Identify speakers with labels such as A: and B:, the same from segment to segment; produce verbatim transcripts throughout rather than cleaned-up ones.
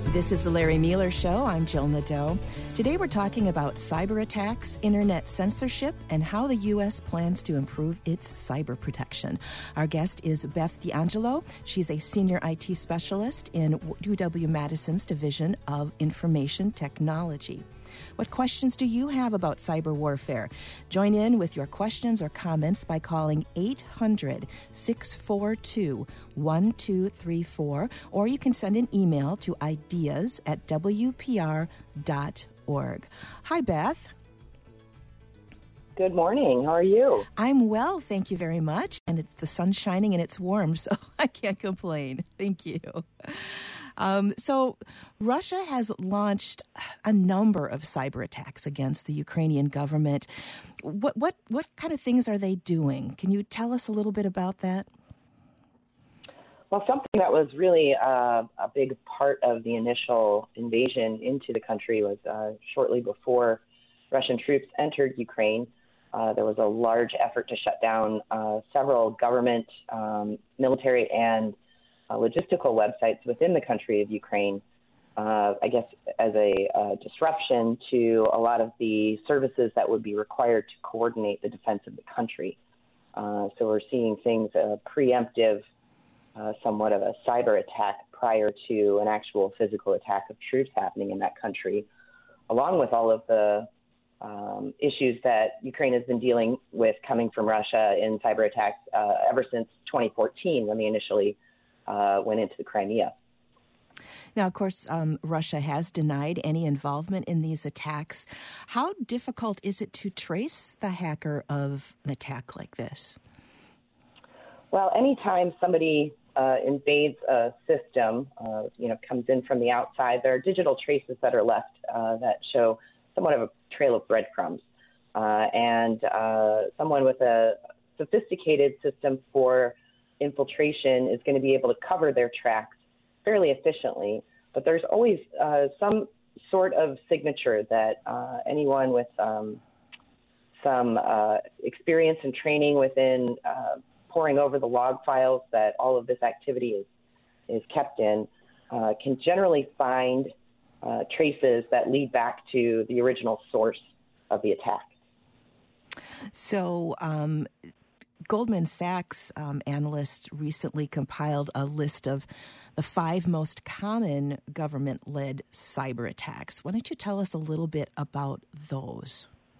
A: This is the Larry Mueller Show. I'm Jill Nadeau. Today we're talking about cyber attacks, internet censorship, and how the U S plans to improve its cyber protection. Our guest is Beth D'Angelo. She's a senior I T specialist in U W-Madison's Division of Information Technology. What questions do you have about cyber warfare? Join in with your questions or comments by calling eight hundred, six four two, one two three four, or you can send an email to ideas at w p r dot org. Hi, Beth.
B: Good morning. How are you?
A: I'm well, thank you very much. And it's the sun's shining and it's warm, so I can't complain. Thank you. Um, so Russia has launched a number of cyber attacks against the Ukrainian government. What what what kind of things are they doing? Can you tell us a little bit about that?
B: Well, something that was really uh, a big part of the initial invasion into the country was uh, shortly before Russian troops entered Ukraine. Uh, there was a large effort to shut down uh, several government, um, military, and uh, logistical websites within the country of Ukraine, uh, I guess as a uh, disruption to a lot of the services that would be required to coordinate the defense of the country. Uh, so we're seeing things uh, preemptive, uh, somewhat of a cyber attack prior to an actual physical attack of troops happening in that country, along with all of the Um, issues that Ukraine has been dealing with coming from Russia in cyber attacks uh, ever since twenty fourteen, when they initially uh, went into the Crimea.
A: Now, of course, um, Russia has denied any involvement in these attacks. How difficult is it to trace the hacker of an attack like this?
B: Well, anytime somebody uh, invades a system, uh, you know, comes in from the outside, there are digital traces that are left uh, that show somewhat of a trail of breadcrumbs. Uh, and uh, someone with a sophisticated system for infiltration is going to be able to cover their tracks fairly efficiently. But there's always uh, some sort of signature that uh, anyone with um, some uh, experience and training within uh, poring over the log files that all of this activity is, is kept in uh, can generally find Uh, traces that lead back to the original source of the attack.
A: So um, Goldman Sachs um, analysts recently compiled a list of the five most common government-led cyber attacks. Why don't you tell us a little bit about those?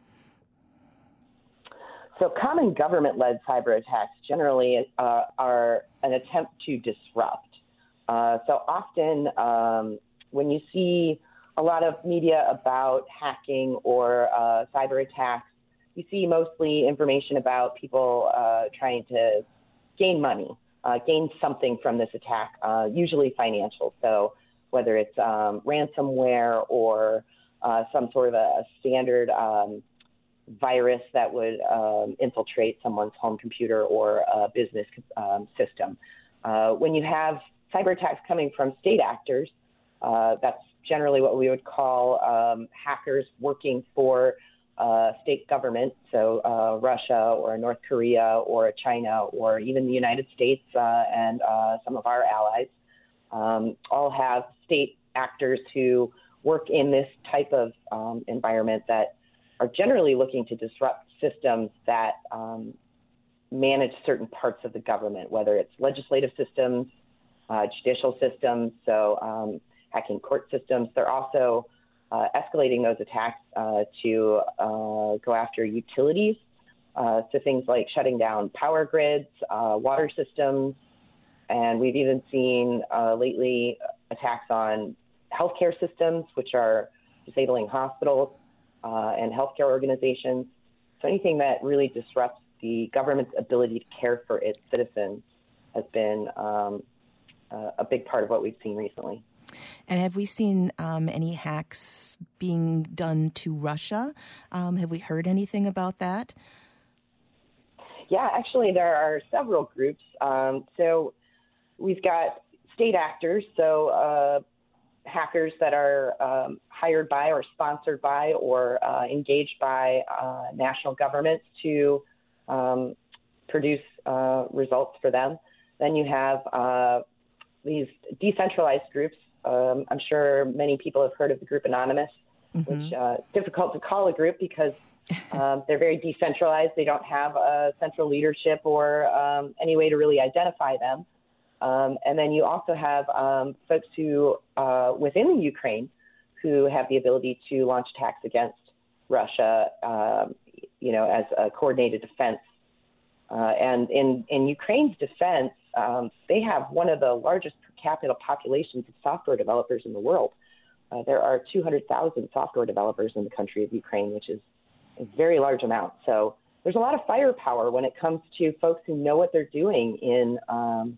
B: So common government-led cyber attacks generally uh, are an attempt to disrupt. Uh, so often um, when you see a lot of media about hacking or uh, cyber attacks, you see mostly information about people uh, trying to gain money, uh, gain something from this attack, uh, usually financial. So whether it's um, ransomware or uh, some sort of a, a standard um, virus that would um, infiltrate someone's home computer or a business um, system. Uh, when you have cyber attacks coming from state actors, Uh, that's generally what we would call um, hackers working for uh, state government, so uh, Russia or North Korea or China or even the United States uh, and uh, some of our allies um, all have state actors who work in this type of um, environment that are generally looking to disrupt systems that um, manage certain parts of the government, whether it's legislative systems, uh, judicial systems, so um, hacking court systems. They're also uh, escalating those attacks uh, to uh, go after utilities, uh, so things like shutting down power grids, uh, water systems, and we've even seen uh, lately attacks on healthcare systems, which are disabling hospitals uh, and healthcare organizations. So anything that really disrupts the government's ability to care for its citizens has been um, uh, a big part of what we've seen recently.
A: And have we seen um, any hacks being done to Russia? Um, have we heard anything about that?
B: Yeah, actually, there are several groups. Um, so we've got state actors, so uh, hackers that are um, hired by or sponsored by or uh, engaged by uh, national governments to um, produce uh, results for them. Then you have uh, these decentralized groups um, I'm sure many people have heard of the group Anonymous, mm-hmm. which uh, is difficult to call a group because um, they're very decentralized. They don't have a central leadership or um, any way to really identify them. Um, and then you also have um, folks who, uh, within the Ukraine, who have the ability to launch attacks against Russia, um, you know, as a coordinated defense. Uh, and in, in Ukraine's defense, um, they have one of the largest per capita populations of software developers in the world. Uh, there are two hundred thousand software developers in the country of Ukraine, which is a very large amount. So there's a lot of firepower when it comes to folks who know what they're doing in um,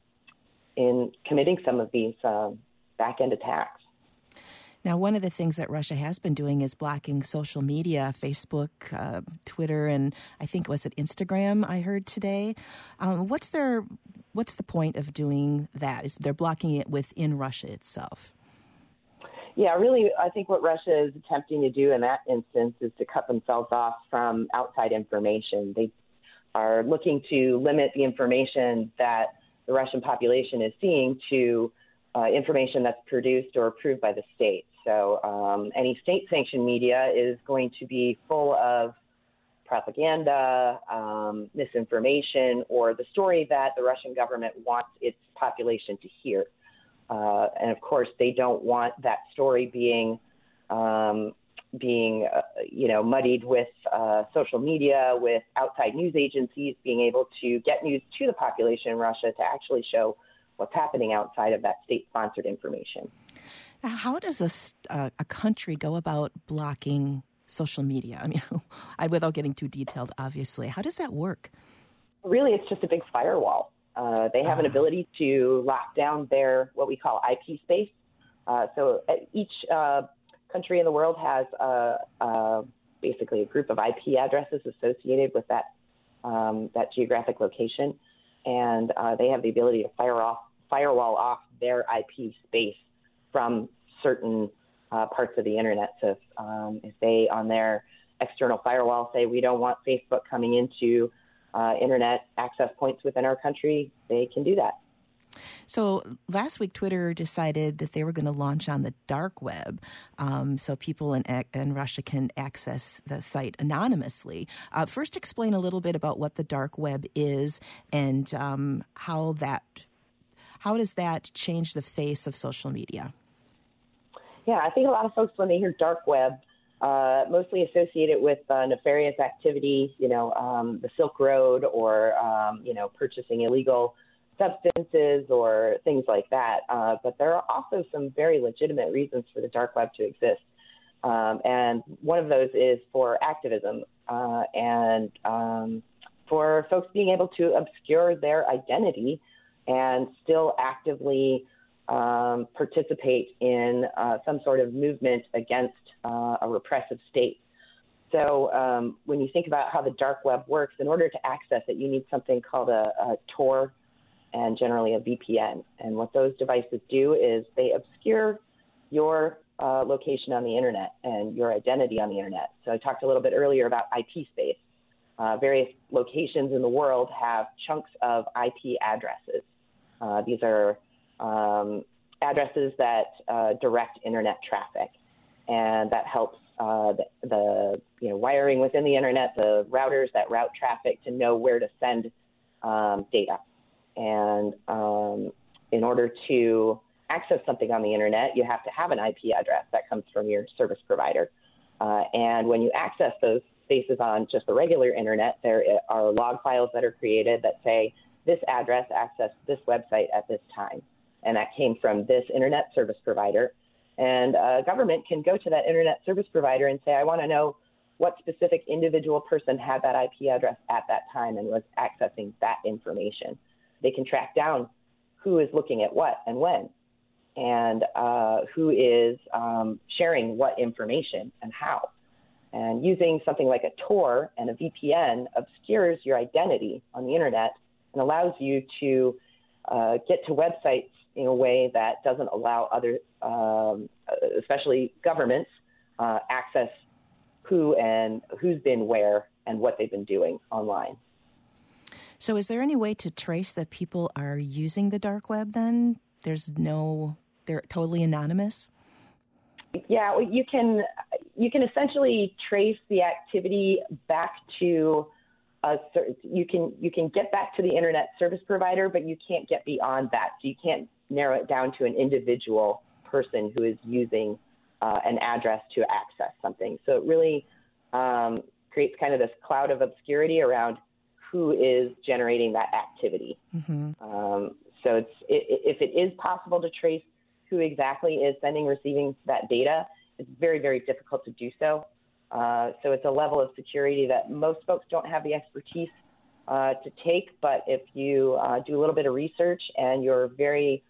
B: in committing some of these um, back-end attacks.
A: Now, one of the things that Russia has been doing is blocking social media, Facebook, uh, Twitter, and I think, was it Instagram I heard today? Um, what's their, what's the point of doing that? Is they're blocking it within Russia itself?
B: Yeah, really, I think what Russia is attempting to do in that instance is to cut themselves off from outside information. They are looking to limit the information that the Russian population is seeing to uh, information that's produced or approved by the state. So um, any state-sanctioned media is going to be full of propaganda, um, misinformation, or the story that the Russian government wants its population to hear. Uh, and of course, they don't want that story being, um, being, uh, you know, muddied with uh, social media, with outside news agencies being able to get news to the population in Russia to actually show what's happening outside of that state-sponsored information.
A: How does a, uh, a country go about blocking social media? I mean, without getting too detailed, obviously. How does that work?
B: Really, it's just a big firewall. Uh, they have uh. an ability to lock down their, what we call I P space. Uh, so each uh, country in the world has uh, uh, basically a group of I P addresses associated with that, um, that geographic location. And uh, they have the ability to fire off, firewall off their I P space from certain uh, parts of the internet. So if, um, if they, on their external firewall, say we don't want Facebook coming into uh, internet access points within our country, they can do that.
A: So last week, Twitter decided that they were going to launch on the dark web, um, so people in, in Russia can access the site anonymously. Uh, first, explain a little bit about what the dark web is and um, how that how does that change the face of social media?
B: Yeah, I think a lot of folks, when they hear dark web, uh, mostly associate it with uh, nefarious activity, you know, um, the Silk Road, or, um, you know, purchasing illegal substances or things like that. Uh, but there are also some very legitimate reasons for the dark web to exist. Um, and one of those is for activism uh, and um, for folks being able to obscure their identity and still actively um, participate in uh, some sort of movement against uh, a repressive state. So um, when you think about how the dark web works, in order to access it, you need something called a, a Tor and generally a V P N. And what those devices do is they obscure your uh, location on the internet and your identity on the internet. So I talked a little bit earlier about I P space. Uh, various locations in the world have chunks of I P addresses. Uh, these are um, addresses that uh, direct internet traffic, and that helps uh, the, the you know wiring within the internet, the routers that route traffic to know where to send um, data. And um, in order to access something on the internet, you have to have an I P address that comes from your service provider. Uh, and when you access those spaces on just the regular internet, there are log files that are created that say this address accessed this website at this time. And that came from this internet service provider. And a government can go to that internet service provider and say, I want to know what specific individual person had that I P address at that time and was accessing that information. They can track down who is looking at what and when, and uh, who is um, sharing what information and how. And using something like a Tor and a V P N obscures your identity on the internet and allows you to uh, get to websites in a way that doesn't allow other, um, especially governments, uh, access who and who's been where and what they've been doing online.
A: So is there any way to trace that people are using the dark web then? There's no they're totally anonymous?
B: Yeah, well, you can you can essentially trace the activity back to a cer- you can you can get back to the internet service provider, but you can't get beyond that. So you can't narrow it down to an individual person who is using uh, an address to access something. So it really um, creates kind of this cloud of obscurity around who is generating that activity. Mm-hmm. Um, so it's it, if it is possible to trace who exactly is sending, receiving that data, it's very, very difficult to do so. Uh, so it's a level of security that most folks don't have the expertise uh, to take, but if you uh, do a little bit of research and you're very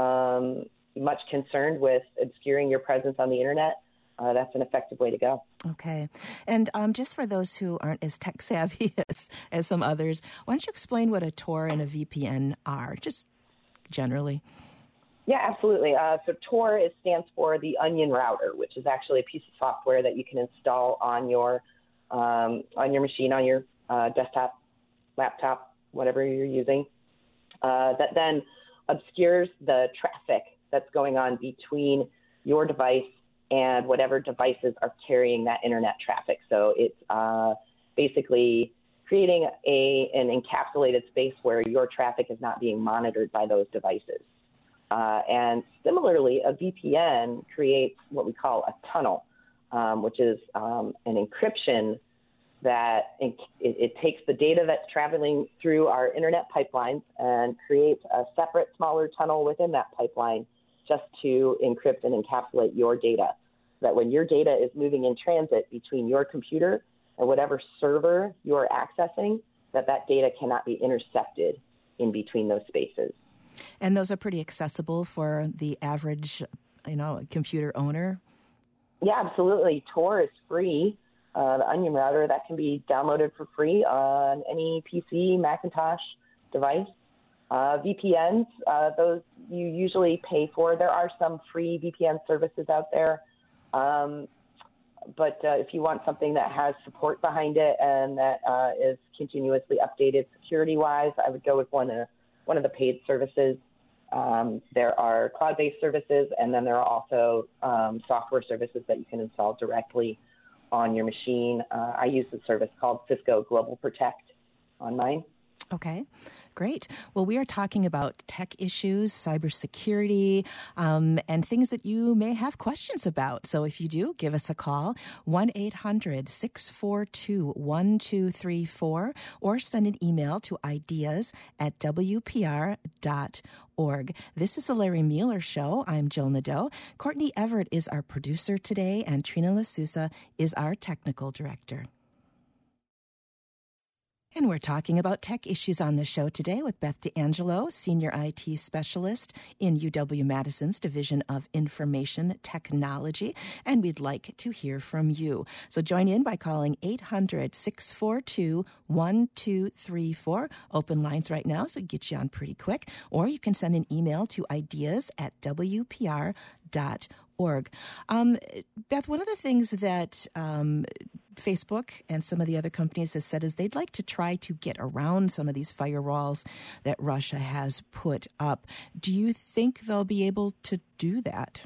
B: um, much concerned with obscuring your presence on the internet, uh, that's an effective way to go.
A: Okay. And um, just for those who aren't as tech savvy as, as some others, why don't you explain what a Tor and a V P N are, just generally?
B: Yeah, absolutely. Uh, so Tor is, stands for the Onion Router, which is actually a piece of software that you can install on your um, on your machine, on your uh, desktop, laptop, whatever you're using, uh, that then obscures the traffic that's going on between your device and whatever devices are carrying that internet traffic. So it's uh, basically creating a an encapsulated space where your traffic is not being monitored by those devices. Uh, and similarly, a V P N creates what we call a tunnel, um, which is um, an encryption that it, it takes the data that's traveling through our internet pipelines and creates a separate, smaller tunnel within that pipeline just to encrypt and encapsulate your data. So that when your data is moving in transit between your computer and whatever server you're accessing, that that data cannot be intercepted in between those spaces.
A: And those are pretty accessible for the average, you know, computer owner?
B: Yeah, absolutely. Tor is free. Uh, the Onion Router, that can be downloaded for free on any P C, Macintosh device. Uh, V P Ns, uh, those you usually pay for. There are some free V P N services out there. Um, but uh, if you want something that has support behind it and that uh, is continuously updated security-wise, I would go with one of one of the paid services. Um, there are cloud-based services, and then there are also um, software services that you can install directly on your machine. Uh, I use a service called Cisco Global Protect on mine.
A: Okay, great. Well, we are talking about tech issues, cybersecurity, um, and things that you may have questions about. So if you do, give us a call, one eight hundred six four two one two three four, or send an email to ideas at w p r dot org. This is the Larry Mueller Show. I'm Jill Nadeau. Courtney Everett is our producer today, and Trina LaSousa is our technical director. And we're talking about tech issues on the show today with Beth D'Angelo, Senior I T Specialist in U W-Madison's Division of Information Technology. And we'd like to hear from you. So join in by calling eight hundred six four two one two three four. Open lines right now, so get you on pretty quick. Or you can send an email to ideas at w p r dot org. Um, Beth, one of the things that um, Facebook and some of the other companies has said is they'd like to try to get around some of these firewalls that Russia has put up. Do you think they'll be able to do that?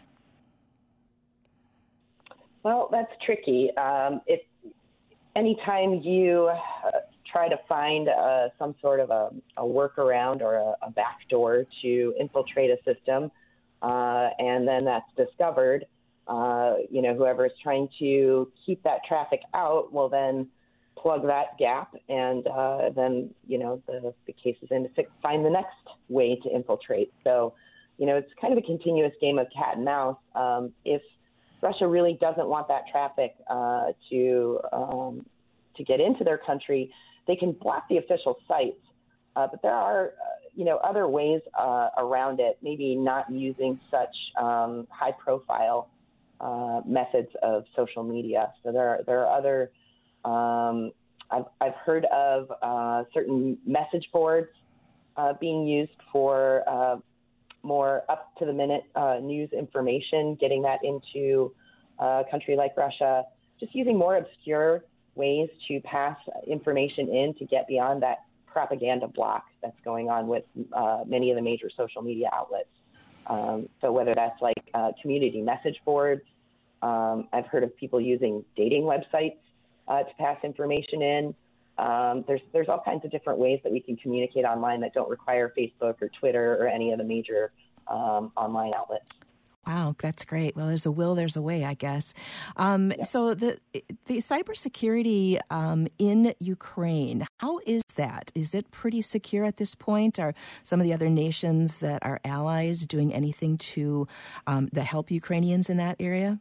B: Well, that's tricky. Um, if anytime you uh, try to find uh, some sort of a, a workaround or a, a backdoor to infiltrate a system, uh, and then that's discovered, Uh, you know, whoever is trying to keep that traffic out will then plug that gap, and uh, then, you know, the, the case is in to fix, find the next way to infiltrate. So, you know, it's kind of a continuous game of cat and mouse. Um, if Russia really doesn't want that traffic uh, to um, to get into their country, they can block the official sites. Uh, but there are, uh, you know, other ways uh, around it, maybe not using such um, high-profile Uh, methods of social media. So there are, there are other, um, I've, I've heard of uh, certain message boards uh, being used for uh, more up-to-the-minute uh, news information, getting that into a country like Russia, just using more obscure ways to pass information in to get beyond that propaganda block that's going on with uh, many of the major social media outlets. Um, so whether that's like uh, community message boards, um, I've heard of people using dating websites uh, to pass information in. Um, there's there's all kinds of different ways that we can communicate online that don't require Facebook or Twitter or any of the major um, online outlets.
A: Wow, that's great. Well, there's a will, there's a way, I guess. Um, yeah. So the the cybersecurity um, in Ukraine, how is that? Is it pretty secure at this point? Are some of the other nations that are allies doing anything to um, that help Ukrainians in that area?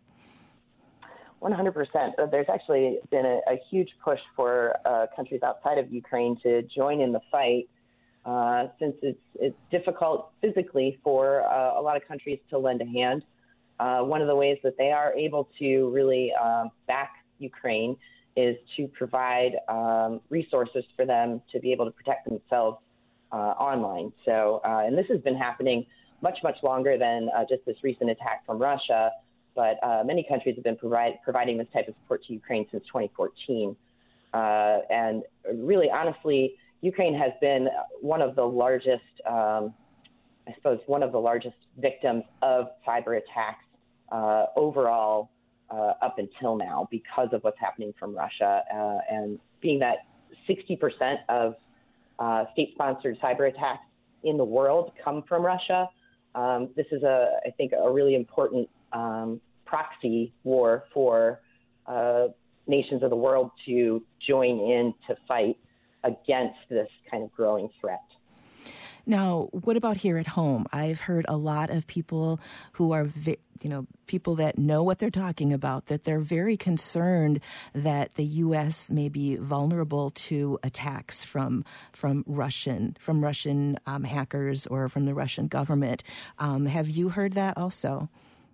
B: one hundred percent. There's actually been a, a huge push for uh, countries outside of Ukraine to join in the fight, uh, since it's, it's difficult physically for uh, a lot of countries to lend a hand. Uh, one of the ways that they are able to really um, back Ukraine is to provide um, resources for them to be able to protect themselves uh, online. So, uh, and this has been happening much, much longer than uh, just this recent attack from Russia. But uh, many countries have been provide, providing this type of support to Ukraine since twenty fourteen. Uh, and really, honestly, Ukraine has been one of the largest, um, I suppose, one of the largest victims of cyber attacks uh, overall uh, up until now because of what's happening from Russia. Uh, and being that sixty percent of uh, state-sponsored cyber attacks in the world come from Russia, um, this is, a, I think, a really important Um, proxy war for uh, nations of the world to join in to fight against this kind of growing threat.
A: Now, what about here at home? I've heard a lot of people who are, you know, people that know what they're talking about, that they're very concerned that the U S may be vulnerable to attacks from from Russian from Russian um, hackers or from the Russian government. Um, have you heard that also?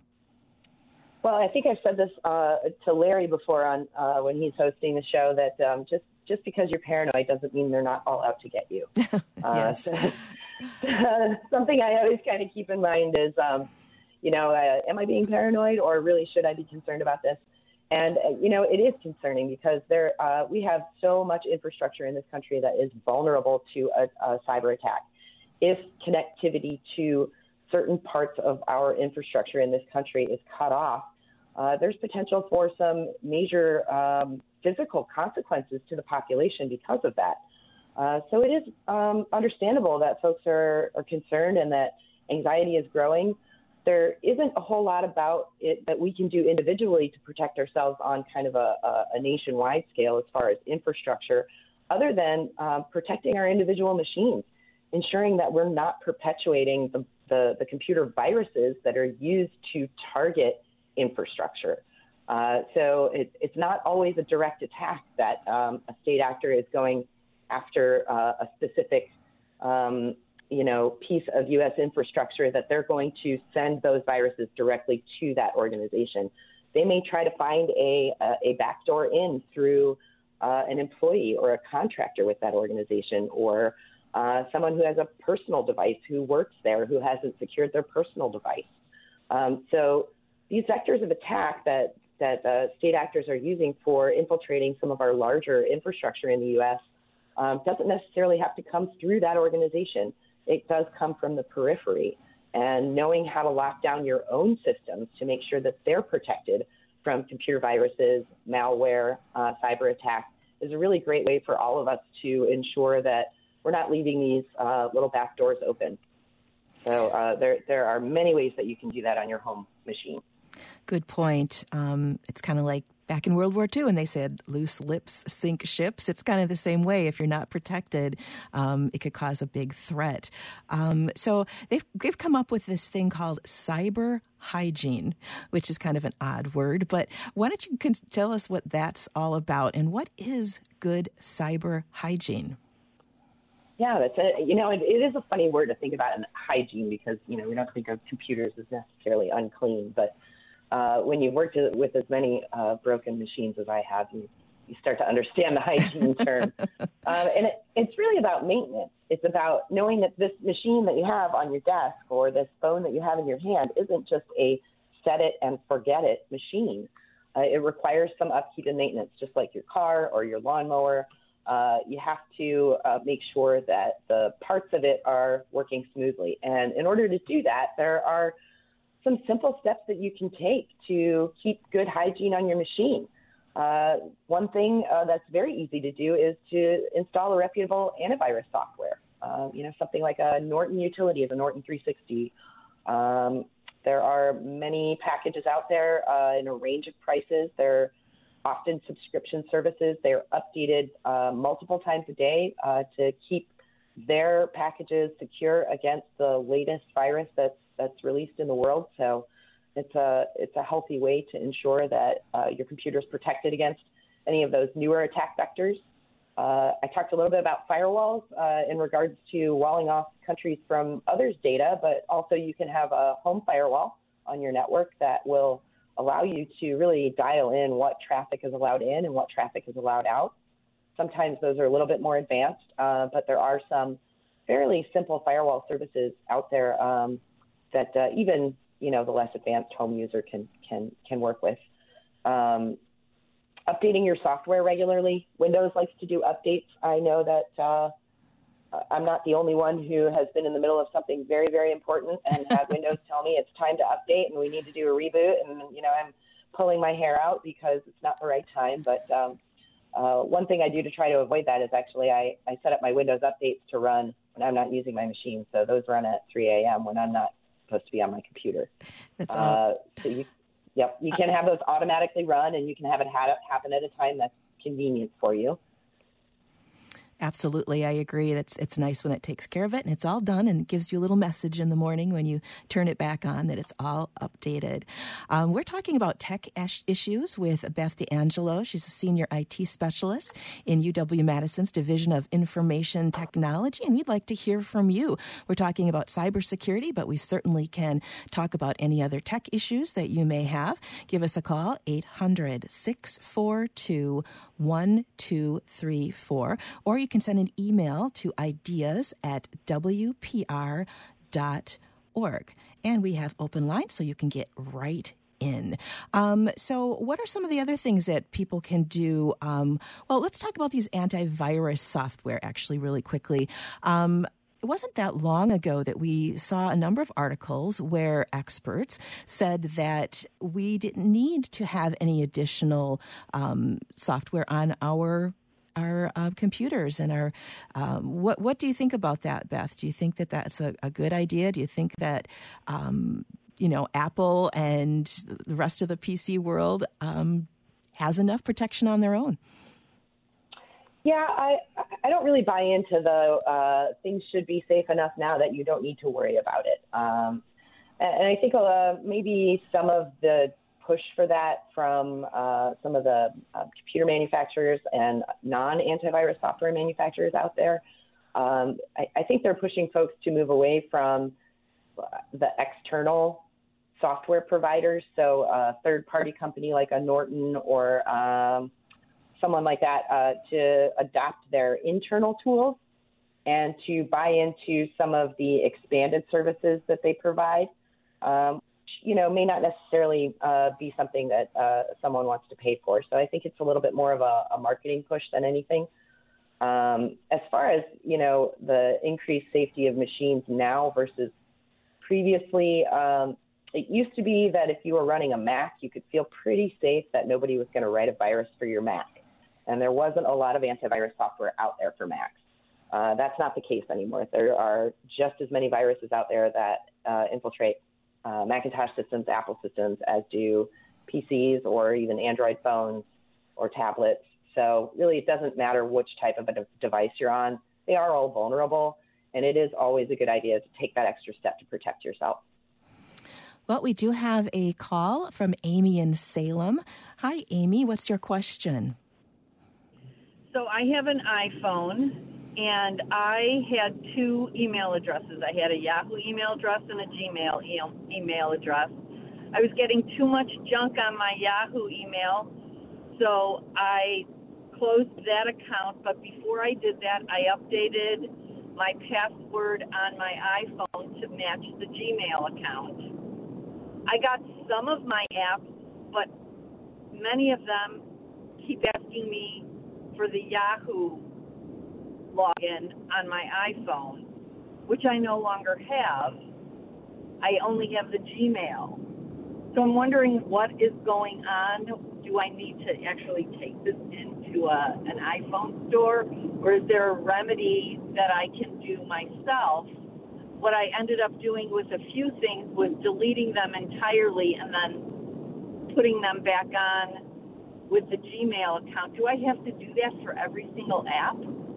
B: Well, I think I've said this uh, to Larry before on uh, when he's hosting the show that um, just just because you're paranoid doesn't mean they're not all out to get you.
A: Yes.
B: Uh, so, something I always kind of keep in mind is, um, you know, uh, am I being paranoid, or really should I be concerned about this? And uh, you know, it is concerning because there uh, we have so much infrastructure in this country that is vulnerable to a, a cyber attack. If connectivity to certain parts of our infrastructure in this country is cut off, uh, there's potential for some major um, physical consequences to the population because of that. Uh, so it is um, understandable that folks are, are concerned and that anxiety is growing. There isn't a whole lot about it that we can do individually to protect ourselves on kind of a, a, a nationwide scale as far as infrastructure, other than um, protecting our individual machines, ensuring that we're not perpetuating the The, the computer viruses that are used to target infrastructure. Uh, so it, it's not always a direct attack that um, a state actor is going after uh, a specific, um, you know, piece of U S infrastructure that they're going to send those viruses directly to that organization. They may try to find a, a, a backdoor in through uh, an employee or a contractor with that organization, or Uh, someone who has a personal device who works there who hasn't secured their personal device. Um, so these vectors of attack that, that uh, state actors are using for infiltrating some of our larger infrastructure in the U S um, doesn't necessarily have to come through that organization. It does come from the periphery. And knowing how to lock down your own systems to make sure that they're protected from computer viruses, malware, uh, cyber attacks is a really great way for all of us to ensure that we're not leaving these uh, little back doors open. So uh, there there are many ways that you can do that on your home machine.
A: Good point. Um, it's kind of like back in World War Two when they said loose lips sink ships. It's kind of the same way. If you're not protected, um, it could cause a big threat. Um, so they've, they've come up with this thing called cyber hygiene, which is kind of an odd word. But why don't you tell us what that's all about, and what is good cyber hygiene?
B: Yeah, that's a, you know, it, it is a funny word to think about in hygiene because, you know, we don't think of computers as necessarily unclean. But uh, when you've worked with as many uh, broken machines as I have, you, you start to understand the hygiene term. Uh, and it, it's really about maintenance. It's about knowing that this machine that you have on your desk or this phone that you have in your hand isn't just a set it and forget it machine. Uh, it requires some upkeep and maintenance, just like your car or your lawnmower. uh, you have to uh, make sure that the parts of it are working smoothly. And in order to do that, there are some simple steps that you can take to keep good hygiene on your machine. Uh, one thing uh, that's very easy to do is to install a reputable antivirus software. Uh, you know, something like a Norton Utilities, a Norton three sixty. Um, there are many packages out there uh, in a range of prices. They're often subscription services. They're updated uh, multiple times a day uh, to keep their packages secure against the latest virus that's that's released in the world. So it's a it's a healthy way to ensure that uh, your computer is protected against any of those newer attack vectors. Uh, I talked a little bit about firewalls uh, in regards to walling off countries from others' data, but also you can have a home firewall on your network that will allow you to really dial in what traffic is allowed in and what traffic is allowed out. Sometimes those are a little bit more advanced, uh, but there are some fairly simple firewall services out there um, that uh, even you know the less advanced home user can can can work with. Um, updating your software regularly. Windows likes to do updates. I know that uh, I'm not the only one who has been in the middle of something very, very important and had Windows tell me it's time to update and we need to do a reboot. And, you know, I'm pulling my hair out because it's not the right time. But um, uh, one thing I do to try to avoid that is actually I, I set up my Windows updates to run when I'm not using my machine. So those run at three a.m. when I'm not supposed to be on my computer.
A: That's all.
B: Uh, so you, yep, you can have those automatically run, and you can have it happen at a time that's convenient for you.
A: Absolutely, I agree. That's it's nice when it takes care of it, and it's all done, and it gives you a little message in the morning when you turn it back on that it's all updated. Um, we're talking about tech ish- issues with Beth D'Angelo. She's a senior I T specialist in U W-Madison's Division of Information Technology, and we'd like to hear from you. We're talking about cybersecurity, but we certainly can talk about any other tech issues that you may have. Give us a call, eight hundred, six four two, one two three four, or you You can send an email to ideas at w p r dot org. And we have open lines so you can get right in. Um, so what are some of the other things that people can do? Um, well, let's talk about these antivirus software actually really quickly. Um, It wasn't that long ago that we saw a number of articles where experts said that we didn't need to have any additional um, software on our our uh, computers and our, um, what, what do you think about that, Beth? Do you think that that's a, a good idea? Do you think that, um, you know, Apple and the rest of the P C world um, has enough protection on their own?
B: Yeah, I, I don't really buy into the uh, things should be safe enough now that you don't need to worry about it. Um, and, and I think uh, maybe some of the push for that from uh, some of the uh, computer manufacturers and non-antivirus software manufacturers out there. Um, I, I think they're pushing folks to move away from the external software providers. So a third-party company like a Norton or um, someone like that uh, to adopt their internal tools and to buy into some of the expanded services that they provide. Um, you know, may not necessarily uh, be something that uh, someone wants to pay for. So I think it's a little bit more of a, a marketing push than anything. Um, as far as, you know, the increased safety of machines now versus previously, um, it used to be that if you were running a Mac, you could feel pretty safe that nobody was going to write a virus for your Mac. And there wasn't a lot of antivirus software out there for Macs. Uh, that's not the case anymore. There are just as many viruses out there that uh, infiltrate Uh, Macintosh systems, Apple systems, as do P Cs or even Android phones or tablets. So really, it doesn't matter which type of a de- device you're on. They are all vulnerable, and it is always a good idea to take that extra step to protect yourself.
A: Well, we do have a call from Amy in Salem. Hi, Amy. What's your question?
C: So I have an iPhone, and I had two email addresses. I had a Yahoo email address and a Gmail e- email address. I was getting too much junk on my Yahoo email, so I closed that account. But before I did that, I updated my password on my iPhone to match the Gmail account. I got some of my apps, but many of them keep asking me for the Yahoo login on my iPhone, which I no longer have. I only have the Gmail. So I'm wondering what is going on. Do I need to actually take this into a, an iPhone store, or is there a remedy that I can do myself? What I ended up doing with a few things was deleting them entirely and then putting them back on with the Gmail account. Do I have to do that for every single app?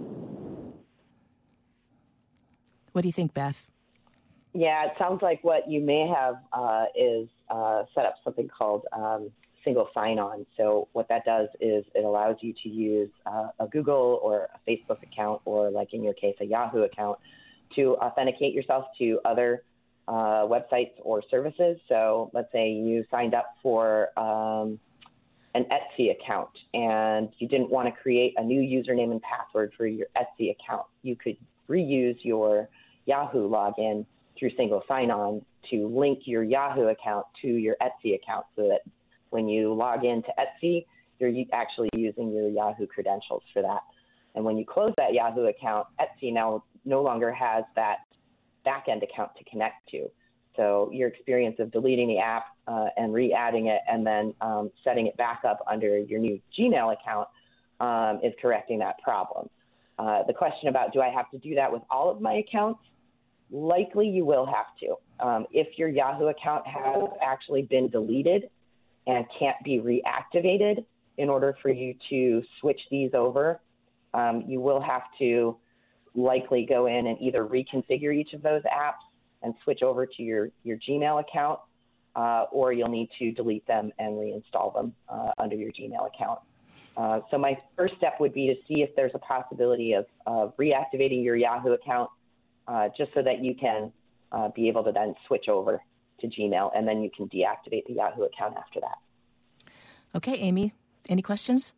A: What do you think, Beth?
B: Yeah, it sounds like what you may have uh, is uh, set up something called um, single sign-on. So what that does is it allows you to use uh, a Google or a Facebook account, or like in your case, a Yahoo account, to authenticate yourself to other uh, websites or services. So let's say you signed up for um, an Etsy account and you didn't want to create a new username and password for your Etsy account. You could reuse your Yahoo login through single sign-on to link your Yahoo account to your Etsy account, so that when you log into Etsy, you're actually using your Yahoo credentials for that. And when you close that Yahoo account, Etsy now no longer has that back-end account to connect to. So your experience of deleting the app uh, and re-adding it and then um, setting it back up under your new Gmail account um, is correcting that problem. Uh, the question about, do I have to do that with all of my accounts? Likely you will have to. Um, if your Yahoo account has actually been deleted and can't be reactivated in order for you to switch these over, um, you will have to likely go in and either reconfigure each of those apps and switch over to your, your Gmail account, uh, or you'll need to delete them and reinstall them uh, under your Gmail account. Uh, so my first step would be to see if there's a possibility of, of reactivating your Yahoo account, uh, just so that you can uh, be able to then switch over to Gmail, and then you can deactivate the Yahoo account after that.
A: Okay, Amy, any questions?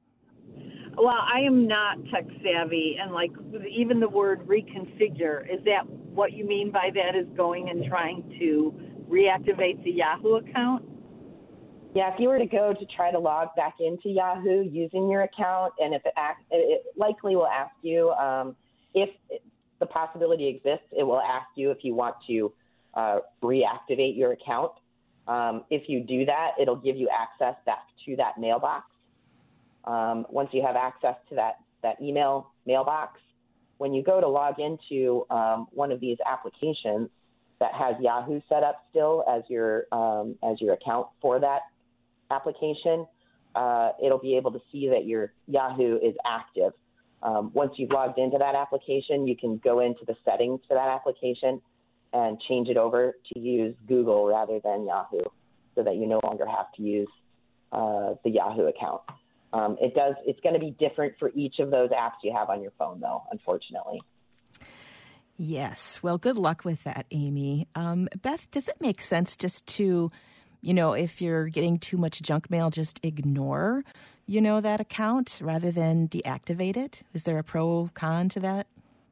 C: Well, I am not tech savvy, and like even the word reconfigure, is that what you mean by that, is going and trying to reactivate the Yahoo account?
B: Yeah, if you were to go to try to log back into Yahoo using your account, and if it, act, it likely will ask you um, if the possibility exists, it will ask you if you want to uh, reactivate your account. Um, if you do that, it'll give you access back to that mailbox. Um, once you have access to that, that email mailbox, when you go to log into um, one of these applications that has Yahoo set up still as your, um, as your account for that application, uh, it'll be able to see that your Yahoo is active. Um, once you've logged into that application, you can go into the settings for that application and change it over to use Google rather than Yahoo, so that you no longer have to use uh, the Yahoo account. Um, it does. It's going to be different for each of those apps you have on your phone, though, unfortunately.
A: Yes. Well, good luck with that, Amy. Um, Beth, does it make sense just to, you know, if you're getting too much junk mail, just ignore, you know, that account rather than deactivate it? Is there a pro con to that?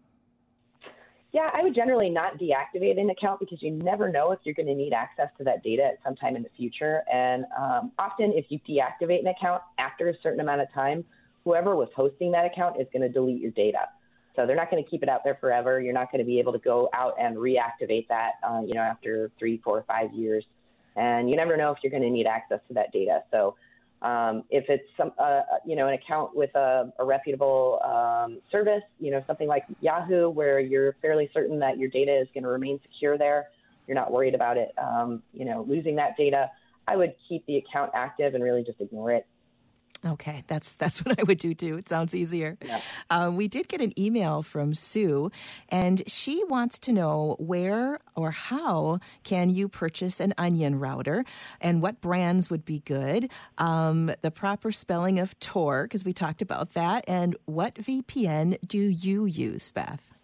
B: Yeah, I would generally not deactivate an account, because you never know if you're going to need access to that data at some time in the future. And um, often if you deactivate an account after a certain amount of time, whoever was hosting that account is going to delete your data. So they're not going to keep it out there forever. You're not going to be able to go out and reactivate that, uh, you know, after three, four, five years. And you never know if you're going to need access to that data. So um, if it's some, uh, you know, an account with a, a reputable um, service, you know, something like Yahoo, where you're fairly certain that your data is going to remain secure there, you're not worried about it, um, you know, losing that data, I would keep the account active and really just ignore it.
A: Okay, that's that's what I would do too. It sounds easier.
B: Yeah.
A: Uh, we did get an email from Sue, and she wants to know where or how can you purchase an Onion router, and what brands would be good, um, the proper spelling of Tor, because we talked about that, and what V P N do you use, Beth?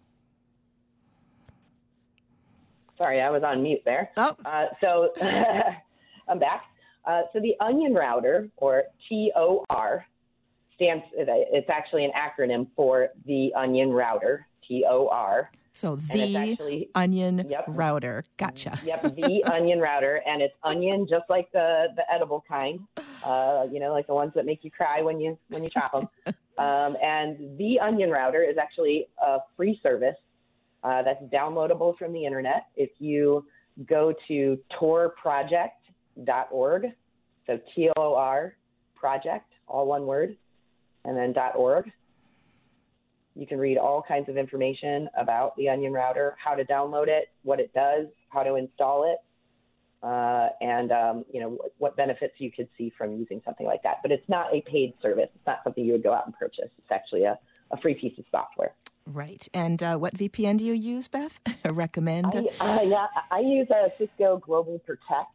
B: Sorry, I was on mute there.
A: Oh.
B: Uh, so I'm back. Uh, so the Onion router, or T O R, stands, it's actually an acronym for the Onion router, T O R.
A: So the actually, Onion yep, Router. Gotcha.
B: Yep, the Onion Router. And it's onion just like the, the edible kind, uh, you know, like the ones that make you cry when you when you chop them. um, and the Onion Router is actually a free service uh, that's downloadable from the internet. If you go to tor project dot org, so T O R project, all one word, and then .org. You can read all kinds of information about the Onion Router, how to download it, what it does, how to install it, uh, and um, you know what, what benefits you could see from using something like that. But it's not a paid service. It's not something you would go out and purchase. It's actually a, a free piece of software.
A: Right. And uh, what V P N do you use, Beth? Recommend?
B: I, uh, yeah, I use a Cisco Global Protect,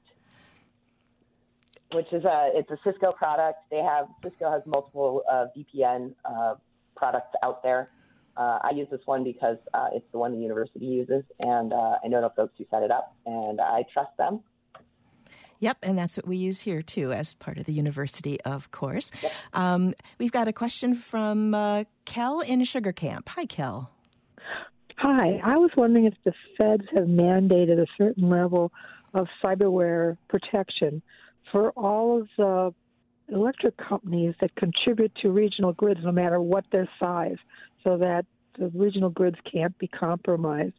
B: which is a it's a Cisco product. They have Cisco has multiple uh, V P N uh, products out there. Uh, I use this one because uh, it's the one the university uses, and uh, I know the folks who set it up, and I trust them.
A: Yep, and that's what we use here, too, as part of the university, of course.
B: Yep.
A: Um, we've got a question from uh, Kel in Sugar Camp. Hi, Kel.
D: Hi. I was wondering if the feds have mandated a certain level of cyberware protection for all of the electric companies that contribute to regional grids, no matter what their size, so that the regional grids can't be compromised.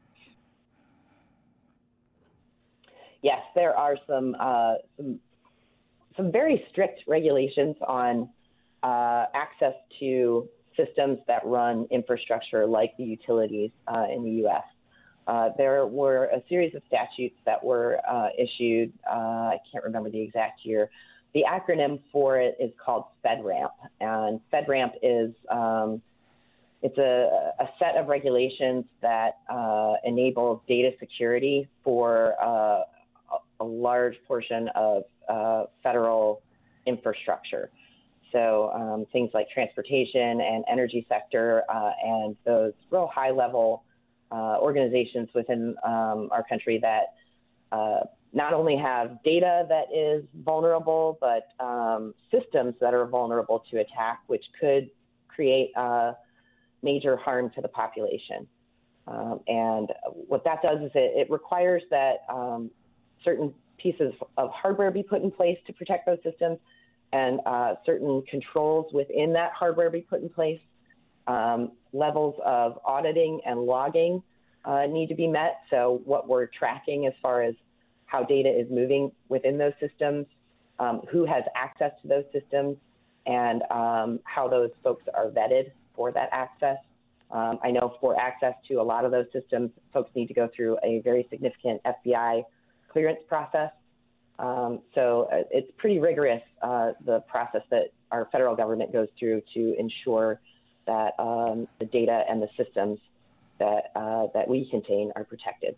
B: Yes, there are some uh, some, some very strict regulations on uh, access to systems that run infrastructure like the utilities uh, in the U S. Uh, there were a series of statutes that were uh, issued, uh, I can't remember the exact year. The acronym for it is called FedRAMP, and FedRAMP is um, it's a, a set of regulations that uh, enable data security for uh, a large portion of uh, federal infrastructure. So um, things like transportation and energy sector uh, and those real high-level uh, organizations within um, our country that uh, not only have data that is vulnerable, but um, systems that are vulnerable to attack, which could create uh, major harm to the population. Um, and what that does is it, it requires that um, certain pieces of hardware be put in place to protect those systems, and uh, certain controls within that hardware be put in place. Um, levels of auditing and logging uh, need to be met. So what we're tracking as far as how data is moving within those systems, um, who has access to those systems, and um, how those folks are vetted for that access. Um, I know for access to a lot of those systems, folks need to go through a very significant F B I clearance process. Um, so uh, it's pretty rigorous, uh, the process that our federal government goes through to ensure that um, the data and the systems that uh, that we contain are protected.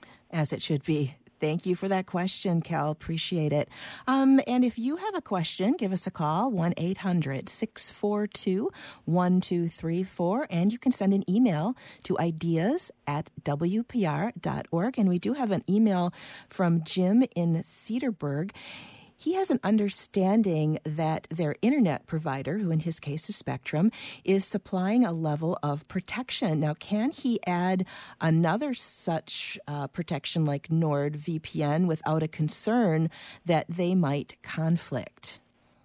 A: As it should be. Thank you for that question, Cal. Appreciate it. Um, and if you have a question, give us a call, one eight hundred six four two one two three four. And you can send an email to ideas at w p r dot org. And we do have an email from Jim in Cedarburg. He has an understanding that their internet provider, who in his case is Spectrum, is supplying a level of protection. Now, can he add another such uh, protection like NordVPN without a concern that they might conflict?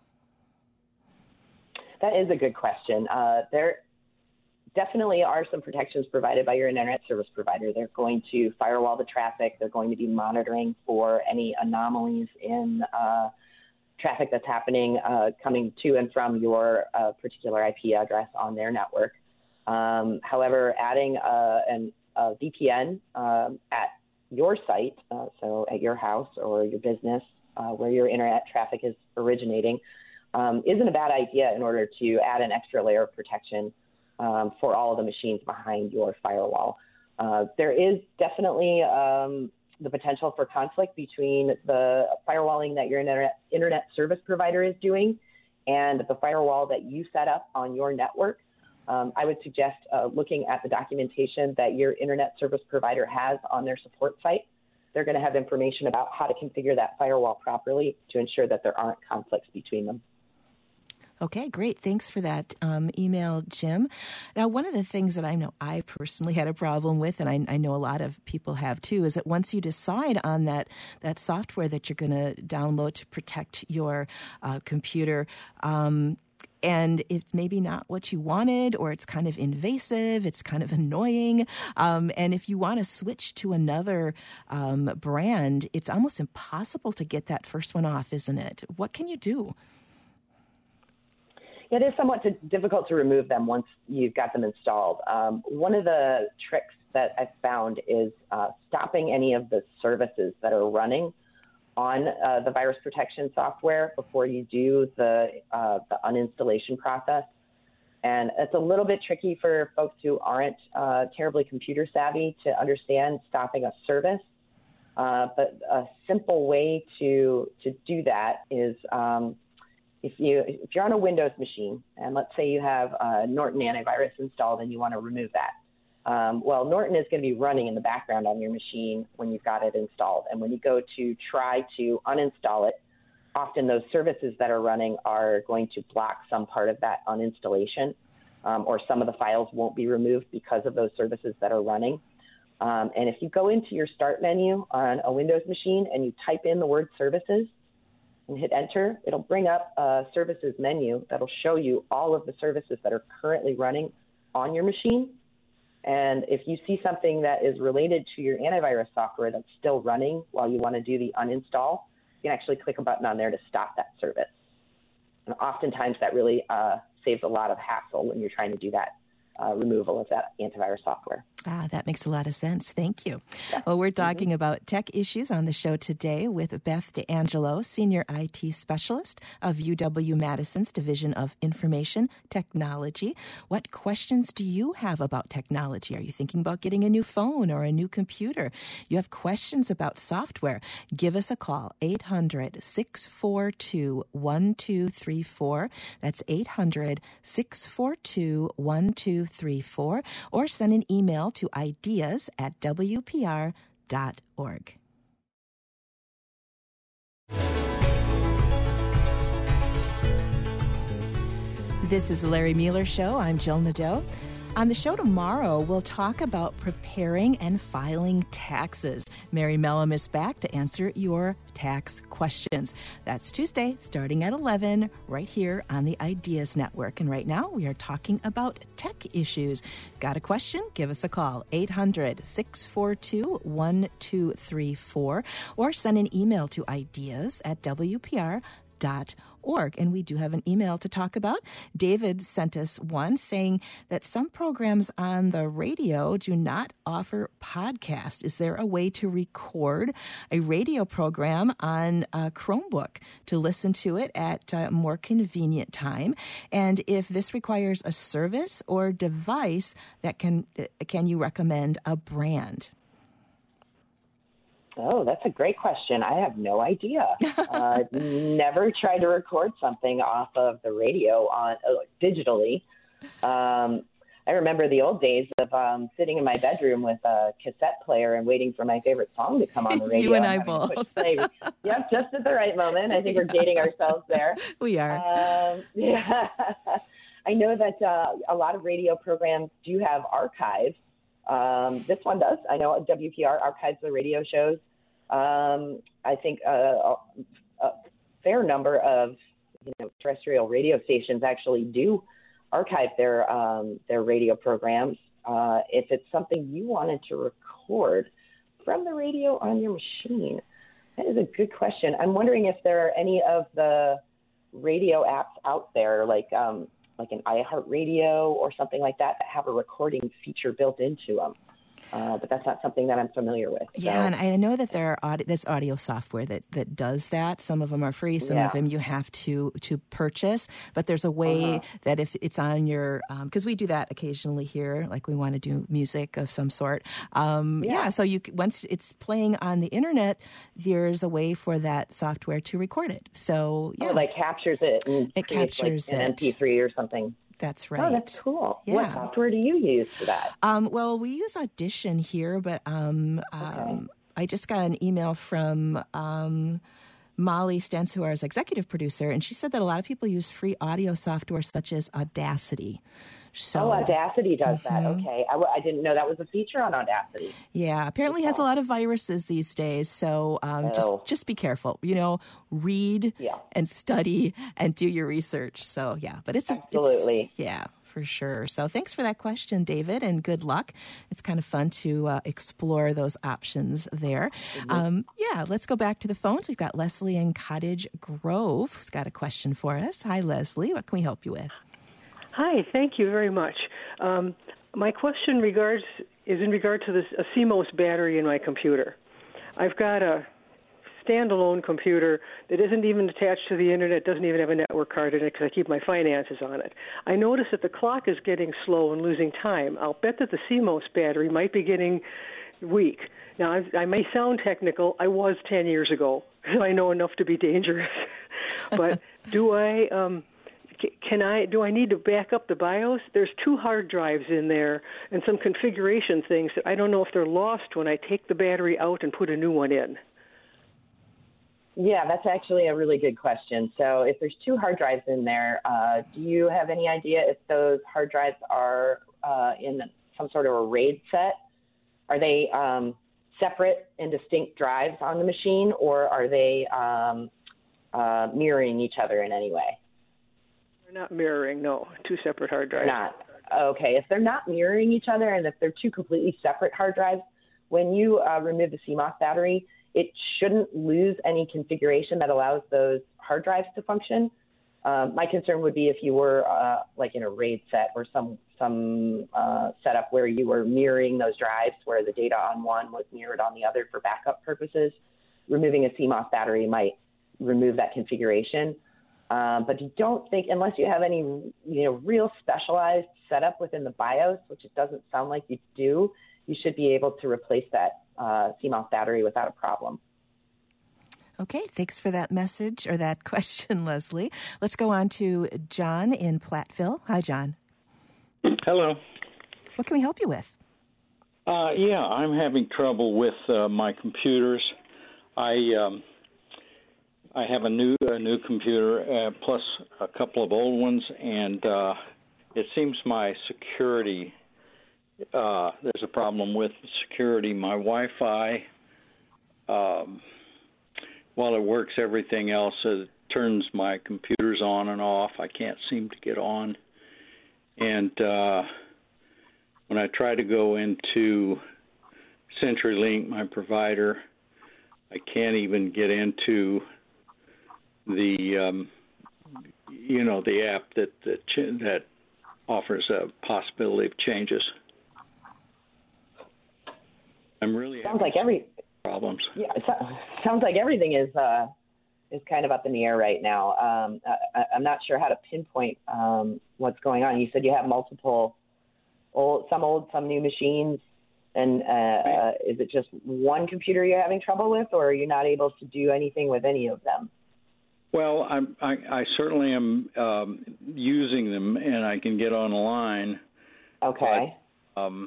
B: That is a good question. Uh, there definitely are some protections provided by your internet service provider. They're going to firewall the traffic. They're going to be monitoring for any anomalies in uh, traffic that's happening uh, coming to and from your uh, particular I P address on their network. Um, however, adding uh, an, a V P N um, at your site, uh, so at your house or your business uh, where your internet traffic is originating, um, isn't a bad idea in order to add an extra layer of protection Um, for all of the machines behind your firewall. Uh, there is definitely um, the potential for conflict between the firewalling that your internet, internet service provider is doing and the firewall that you set up on your network. Um, I would suggest uh, looking at the documentation that your internet service provider has on their support site. They're going to have information about how to configure that firewall properly to ensure that there aren't conflicts between them.
A: Okay, great. Thanks for that um, email, Jim. Now, one of the things that I know I personally had a problem with, and I, I know a lot of people have too, is that once you decide on that, that software that you're going to download to protect your uh, computer, um, and it's maybe not what you wanted, or it's kind of invasive, it's kind of annoying. Um, and if you want to switch to another um, brand, it's almost impossible to get that first one off, isn't it? What can you do?
B: It is somewhat difficult to remove them once you've got them installed. Um, one of the tricks that I've found is uh, stopping any of the services that are running on uh, the virus protection software before you do the, uh, the uninstallation process. And it's a little bit tricky for folks who aren't uh, terribly computer savvy to understand stopping a service. Uh, but a simple way to, to do that is um, If you if you're on a Windows machine, and let's say you have uh, Norton antivirus installed and you want to remove that, um, well, Norton is going to be running in the background on your machine when you've got it installed. And when you go to try to uninstall it, often those services that are running are going to block some part of that uninstallation, um, or some of the files won't be removed because of those services that are running. Um, and if you go into your Start menu on a Windows machine and you type in the word services, and hit enter, it'll bring up a services menu that'll show you all of the services that are currently running on your machine. And if you see something that is related to your antivirus software that's still running while you want to do the uninstall, you can actually click a button on there to stop that service. And oftentimes that really uh, saves a lot of hassle when you're trying to do that uh, removal of that antivirus software.
A: Ah, that makes a lot of sense. Thank you. Well, we're talking mm-hmm. about tech issues on the show today with Beth D'Angelo, Senior I T Specialist of U W-Madison's Division of Information Technology. What questions do you have about technology? Are you thinking about getting a new phone or a new computer? You have questions about software? Give us a call, eight hundred, six four two, one two three four. That's eight hundred, six four two, one two three four. Or send an email to ideas at w p r dot org. This is the Larry Mueller Show. I'm Jill Nadeau. On the show tomorrow, we'll talk about preparing and filing taxes. Mary Mellum is back to answer your tax questions. That's Tuesday, starting at eleven, right here on the Ideas Network. And right now, we are talking about tech issues. Got a question? Give us a call, eight hundred, six four two, one two three four, or send an email to ideas at w p r dot org. And we do have an email to talk about. David sent us one saying that some programs on the radio do not offer podcasts. Is there a way to record a radio program on a Chromebook to listen to it at a more convenient time? And if this requires a service or device, that can can you recommend a brand?
B: Oh, that's a great question. I have no idea. Uh, never tried to record something off of the radio on uh, digitally. Um, I remember the old days of um, sitting in my bedroom with a cassette player and waiting for my favorite song to come on the radio.
A: You and I both.
B: Yep, just at the right moment. I think we're dating ourselves there.
A: We are.
B: Um, yeah. I know that uh, a lot of radio programs do have archives. Um, this one does. I know W P R archives the radio shows. Um, I think uh, a, a fair number of you know, terrestrial radio stations actually do archive their um, their radio programs. Uh, if it's something you wanted to record from the radio on your machine, that is a good question. I'm wondering if there are any of the radio apps out there, like um, like an iHeartRadio or something like that, that have a recording feature built into them. Uh, but that's not something that I'm familiar with. So.
A: Yeah, and I know that there are audio, there's audio software that, that does that. Some of them are free, some
B: yeah.
A: of them you have to to purchase. But there's a way uh-huh. that if it's on your, because um, we do that occasionally here, like we want to do music of some sort. Um, yeah. yeah, so you once it's playing on the internet, there's a way for that software to record it. So yeah,
B: oh, like captures it. And
A: it captures
B: like an
A: it.
B: M P three or something.
A: That's right.
B: Oh, that's cool.
A: Yeah.
B: What software do you use for that?
A: Um, well, we use Audition here, but um, okay. um, I just got an email from um, Molly Stentz, who is executive producer, and she said that a lot of people use free audio software such as Audacity. So,
B: oh, Audacity does
A: mm-hmm.
B: that. Okay. I, w- I didn't know that was a feature on Audacity.
A: Yeah, apparently it has a lot of viruses these days, so um, just just be careful. You know, read
B: yeah.
A: and study and do your research. So, yeah, but it's...
B: Absolutely.
A: It's, yeah, for sure. So thanks for that question, David, and good luck. It's kind of fun to uh, explore those options there. Mm-hmm. Um, yeah, let's go back to the phones. We've got Leslie in Cottage Grove who's got a question for us. Hi, Leslie. What can we help you with?
E: Hi, thank you very much. Um, my question regards is in regard to this a C M O S battery in my computer. I've got a standalone computer that isn't even attached to the internet, doesn't even have a network card in it because I keep my finances on it. I notice that the clock is getting slow and losing time. I'll bet that the C M O S battery might be getting weak. Now, I, I may sound technical. I was ten years ago. I know enough to be dangerous. But do I... Um, Can I do I need to back up the BIOS? There's two hard drives in there and some configuration things that I don't know if they're lost when I take the battery out and put a new one in.
B: Yeah, that's actually a really good question. So if there's two hard drives in there, uh, do you have any idea if those hard drives are uh, in some sort of a RAID set? Are they um, separate and distinct drives on the machine, or are they um, uh, mirroring each other in any way?
E: Not mirroring, no. Two separate hard drives.
B: Not. Okay. If they're not mirroring each other and if they're two completely separate hard drives, when you uh, remove the C M O S battery, it shouldn't lose any configuration that allows those hard drives to function. Um, my concern would be if you were uh, like in a RAID set or some some uh, setup where you were mirroring those drives where the data on one was mirrored on the other for backup purposes. Removing a C M O S battery might remove that configuration. Um, but you don't think, unless you have any, you know, real specialized setup within the BIOS, which it doesn't sound like you do, you should be able to replace that uh, C M O S battery without a problem.
A: Okay, thanks for that message or that question, Leslie. Let's go on to John in Platteville. Hi, John.
F: Hello.
A: What can we help you with?
F: Uh, yeah, I'm having trouble with uh, my computers. I um, I have a new a new computer uh, plus a couple of old ones, and uh, it seems my security. Uh, there's a problem with security. My Wi-Fi, um, while it works, everything else it turns my computers on and off. I can't seem to get on, and uh, when I try to go into CenturyLink, my provider, I can't even get into the um, you know the app that that, ch- that offers a possibility of changes. I'm really
B: sounds like every
F: problems.
B: Yeah, it sounds like everything is uh, is kind of up in the air right now. Um, I, I'm not sure how to pinpoint um, what's going on. You said you have multiple old, some old, some new machines, and uh, uh, is it just one computer you're having trouble with, or are you not able to do anything with any of them?
F: Well, I'm, I, I certainly am um, using them, and I can get online.
B: Okay.
F: But, um,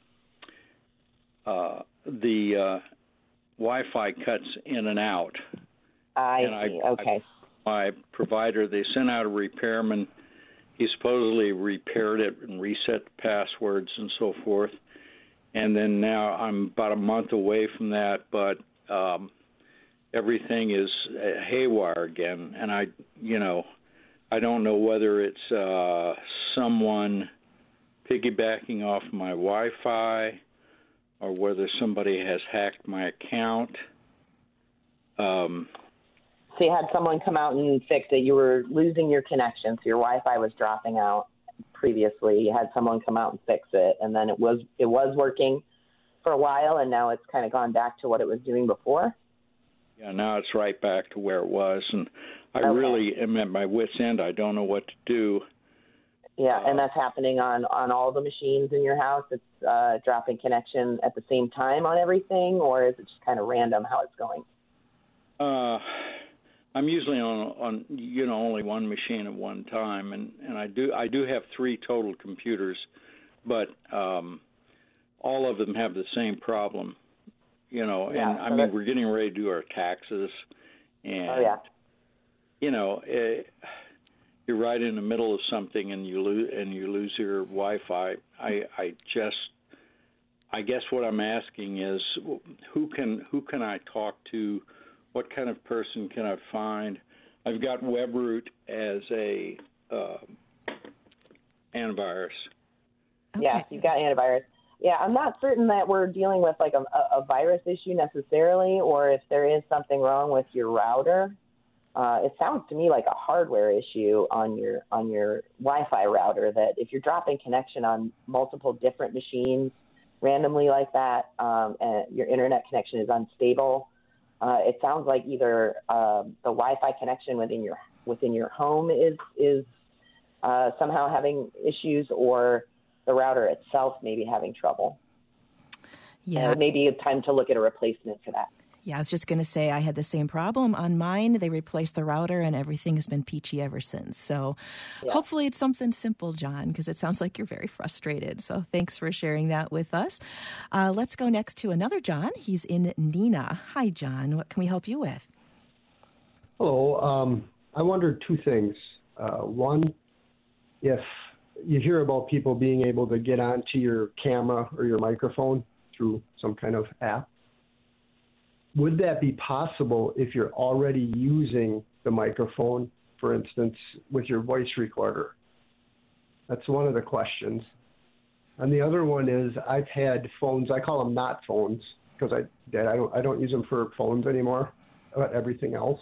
F: uh, the uh, Wi-Fi cuts in and out.
B: I
F: and
B: see.
F: I,
B: okay.
F: I, my provider, they sent out a repairman. He supposedly repaired it and reset the passwords and so forth. And then now I'm about a month away from that, but um, everything is haywire again. And I, you know, I don't know whether it's uh, someone piggybacking off my Wi-Fi or whether somebody has hacked my account. Um,
B: so you had someone come out and fix it. You were losing your connection, so your Wi-Fi was dropping out previously. You had someone come out and fix it, and then it was it was working for a while, and now it's kind of gone back to what it was doing before?
F: Yeah, now it's right back to where it was, and I
B: okay.
F: really am at my wit's end. I don't know what to do.
B: Yeah,
F: uh,
B: and that's happening on, on all the machines in your house? It's uh, dropping connection at the same time on everything, or is it just kind of random how it's going?
F: Uh, I'm usually on, on you know, only one machine at one time, and, and I do I do have three total computers, but um, all of them have the same problem, you know.
B: Yeah,
F: and I
B: so
F: mean, we're getting ready to do our taxes, And,
B: oh, yeah.
F: you know, it, you're right in the middle of something and you lose and you lose your Wi-Fi. I, I just, I guess what I'm asking is, who can who can I talk to? What kind of person can I find? I've got WebRoot as a uh, antivirus.
B: Okay. Yes, you've got antivirus. Yeah, I'm not certain that we're dealing with like a, a virus issue necessarily, or if there is something wrong with your router. Uh, it sounds to me like a hardware issue on your on your Wi-Fi router, that if you're dropping connection on multiple different machines randomly like that, um, and your internet connection is unstable, uh, it sounds like either uh, the Wi-Fi connection within your within your home is is uh, somehow having issues, or the router itself may be having trouble.
A: Yeah,
B: uh, maybe it's time to look at a replacement for that.
A: Yeah, I was just going to say I had the same problem on mine. They replaced the router and everything has been peachy ever since. So yeah. Hopefully it's something simple, John, because it sounds like you're very frustrated. So thanks for sharing that with us. Uh, let's go next to another John. He's in Neenah. Hi, John. What can we help you with?
G: Hello. Um, I wondered two things. Uh, one, if you hear about people being able to get onto your camera or your microphone through some kind of app, would that be possible if you're already using the microphone, for instance, with your voice recorder? That's one of the questions. And the other one is, I've had phones, I call them not phones, because I, I, don't, I don't use them for phones anymore, but everything else.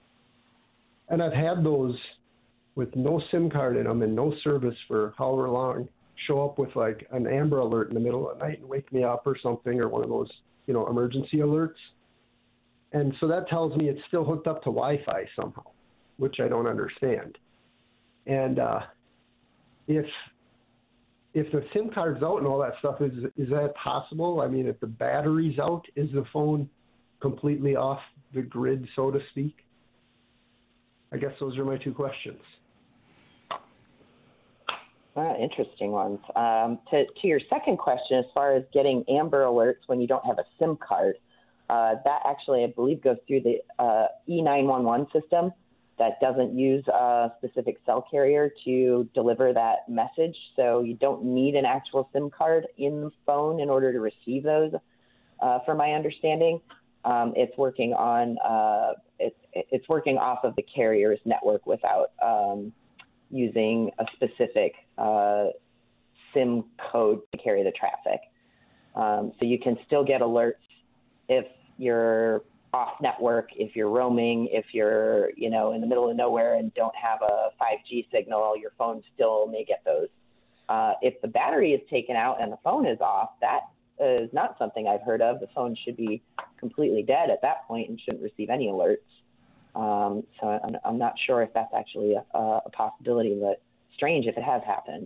G: And I've had those with no SIM card in them and no service for however long, show up with like an Amber Alert in the middle of the night and wake me up or something, or one of those, you know, emergency alerts. And so that tells me it's still hooked up to Wi-Fi somehow, which I don't understand. And uh, if if the SIM card's out and all that stuff, is is that possible? I mean, if the battery's out, is the phone completely off the grid, so to speak? I guess those are my two questions.
B: Ah, interesting ones. Um, to, to your second question, as far as getting Amber Alerts when you don't have a SIM card, Uh, that actually, I believe, goes through the uh, E nine one one system that doesn't use a specific cell carrier to deliver that message. So you don't need an actual SIM card in the phone in order to receive those, uh, from my understanding. Um, it's working on uh, it, it's working off of the carrier's network without um, using a specific uh, SIM code to carry the traffic. Um, so you can still get alerts if you're off network, if you're roaming, if you're, you know, in the middle of nowhere and don't have a five G signal, your phone still may get those. Uh, if the battery is taken out and the phone is off, that is not something I've heard of. The phone should be completely dead at that point and shouldn't receive any alerts. Um, so I'm, I'm not sure if that's actually a, a possibility, but strange if it has happened.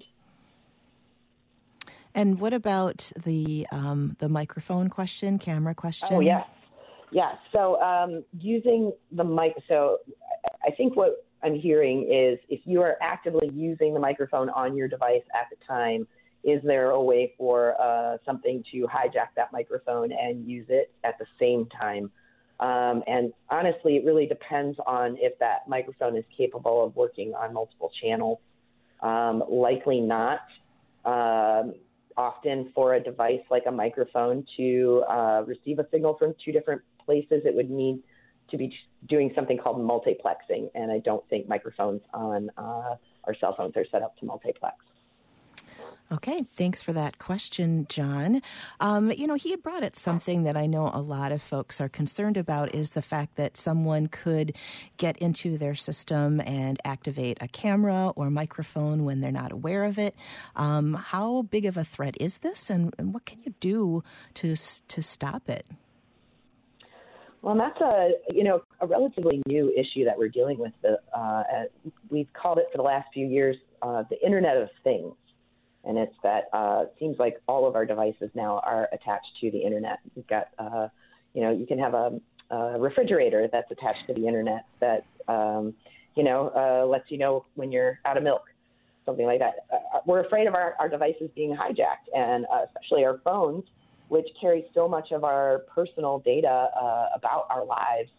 A: And what about the um, the microphone question, camera question?
B: Oh, yes. Yeah. So um, using the mic, so I think what I'm hearing is if you are actively using the microphone on your device at the time, is there a way for uh, something to hijack that microphone and use it at the same time? Um, and honestly, it really depends on if that microphone is capable of working on multiple channels. Um, likely not. Um, Often for a device like a microphone to uh, receive a signal from two different places, it would need to be doing something called multiplexing. And I don't think microphones on uh, our cell phones are set up to multiplex.
A: Okay, thanks for that question, John. Um, you know, he had brought it something that I know a lot of folks are concerned about is the fact that someone could get into their system and activate a camera or microphone when they're not aware of it. Um, how big of a threat is this, and, and what can you do to to stop it?
B: Well, that's a, you know, a relatively new issue that we're dealing with. The, uh, we've called it for the last few years uh, the Internet of Things. And it's that uh, it seems like all of our devices now are attached to the internet. You've got, uh, you know, you can have a, a refrigerator that's attached to the internet that, um, you know, uh, lets you know when you're out of milk, something like that. Uh, we're afraid of our, our devices being hijacked, and uh, especially our phones, which carry so much of our personal data uh, about our lives.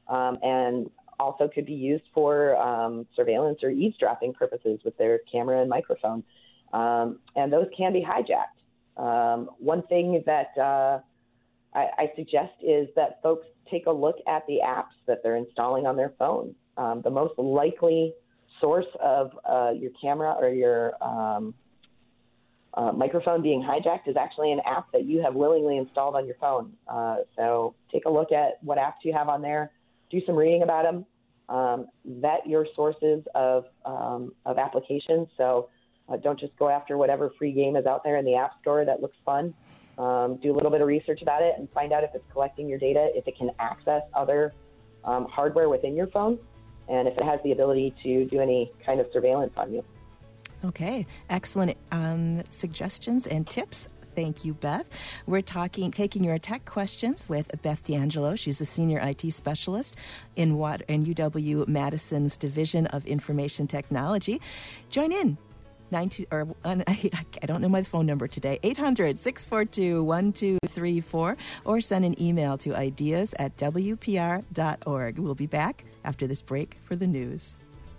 B: um, and also could be used for um, surveillance or eavesdropping purposes with their camera and microphone. Um, and those can be hijacked. Um, one thing that uh, I, I suggest is that folks take a look at the apps that they're installing on their phone. Um, the most likely source of uh, your camera or your um, uh, microphone being hijacked is actually an app that you have willingly installed on your phone. Uh, so take a look at what apps you have on there. Do some reading about them, um, vet your sources of um, of applications. So uh, don't just go after whatever free game is out there in the App Store that looks fun. Um, do a little bit of research about it and find out if it's collecting your data, if it can access other um, hardware within your phone, and if it has the ability to do any kind of surveillance on you.
A: Okay, excellent um, suggestions and tips. Thank you, Beth. We're talking, taking your tech questions with Beth D'Angelo. She's a senior I T specialist in, what, in U W Madison's Division of Information Technology. Join in. Nine two, or uh, I don't know my phone number today. eight hundred, six four two, one two three four, or send an email to ideas at w p r dot org. We'll be back after this break for the news.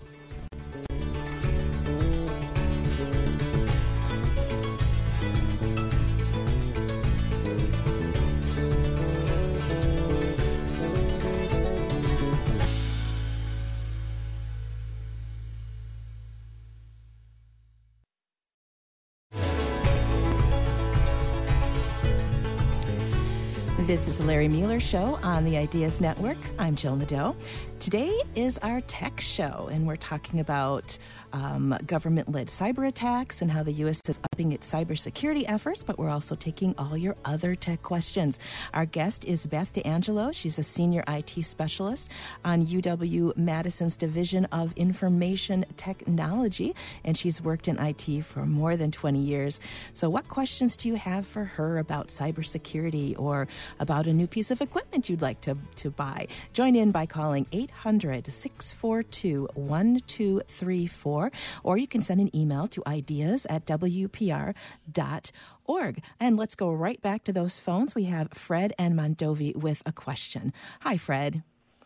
A: This is the Larry Mueller Show on the Ideas Network. I'm Jill Nadeau. Today is our tech show, and we're talking about um, government-led cyber attacks and how the U S is upping its cybersecurity efforts, but we're also taking all your other tech questions. Our guest is Beth D'Angelo. She's a senior I T specialist on U W Madison's Division of Information Technology, and she's worked in I T for more than twenty years. So what questions do you have for her about cybersecurity or about a new piece of equipment you'd like to, to buy? Join in by calling eight hundred, six four two, one two three four, or you can send an email to ideas at w p r dot org. And let's go right back to those phones. We have Fred and Mondovi with a question. Hi, Fred.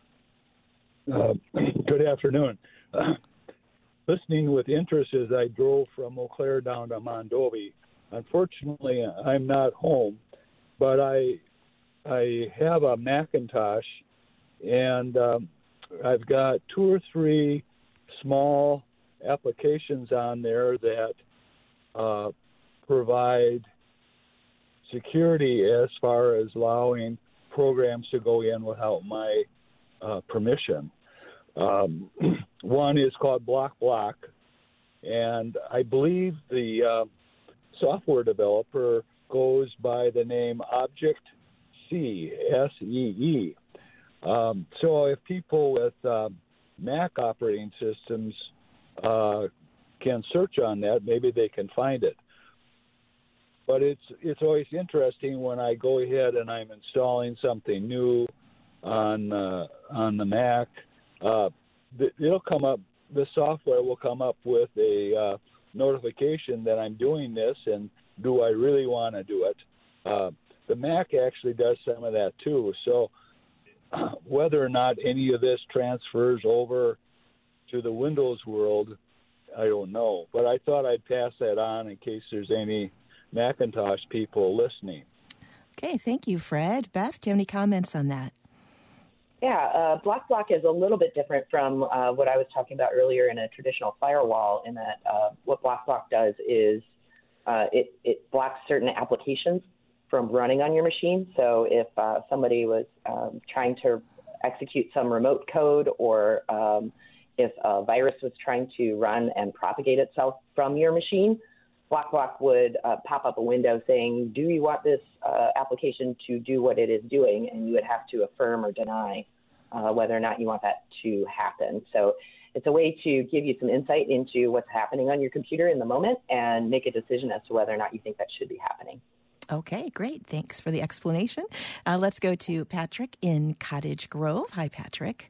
H: Uh, good afternoon. Uh, listening with interest as I drove from Eau Claire down to Mondovi. Unfortunately, I'm not home, but I I have a Macintosh, and um, I've got two or three small applications on there that uh, provide security as far as allowing programs to go in without my uh, permission. Um, one is called Block Block, and I believe the uh, software developer goes by the name Object-C, S E E. Um, so if people with uh, Mac operating systems uh, can search on that, maybe they can find it. But it's it's always interesting when I go ahead and I'm installing something new on uh, on the Mac. Uh, it'll come up. The software will come up with a uh, notification that I'm doing this, and do I really want to do it? Uh, the Mac actually does some of that too. So whether or not any of this transfers over to the Windows world, I don't know. But I thought I'd pass that on in case there's any Macintosh people listening.
A: Okay, thank you, Fred. Beth, do you have any comments on that?
B: Yeah, uh, Block Block is a little bit different from uh, what I was talking about earlier in a traditional firewall, in that uh, what Block Block does is uh, it, it blocks certain applications from running on your machine. So if uh, somebody was um, trying to execute some remote code, or um, if a virus was trying to run and propagate itself from your machine, Block Block would uh, pop up a window saying, do you want this uh, application to do what it is doing? And you would have to affirm or deny uh, whether or not you want that to happen. So it's a way to give you some insight into what's happening on your computer in the moment and make a decision as to whether or not you think that should be happening.
A: Okay, great. Thanks for the explanation. Uh, let's go to Patrick in Cottage Grove. Hi, Patrick.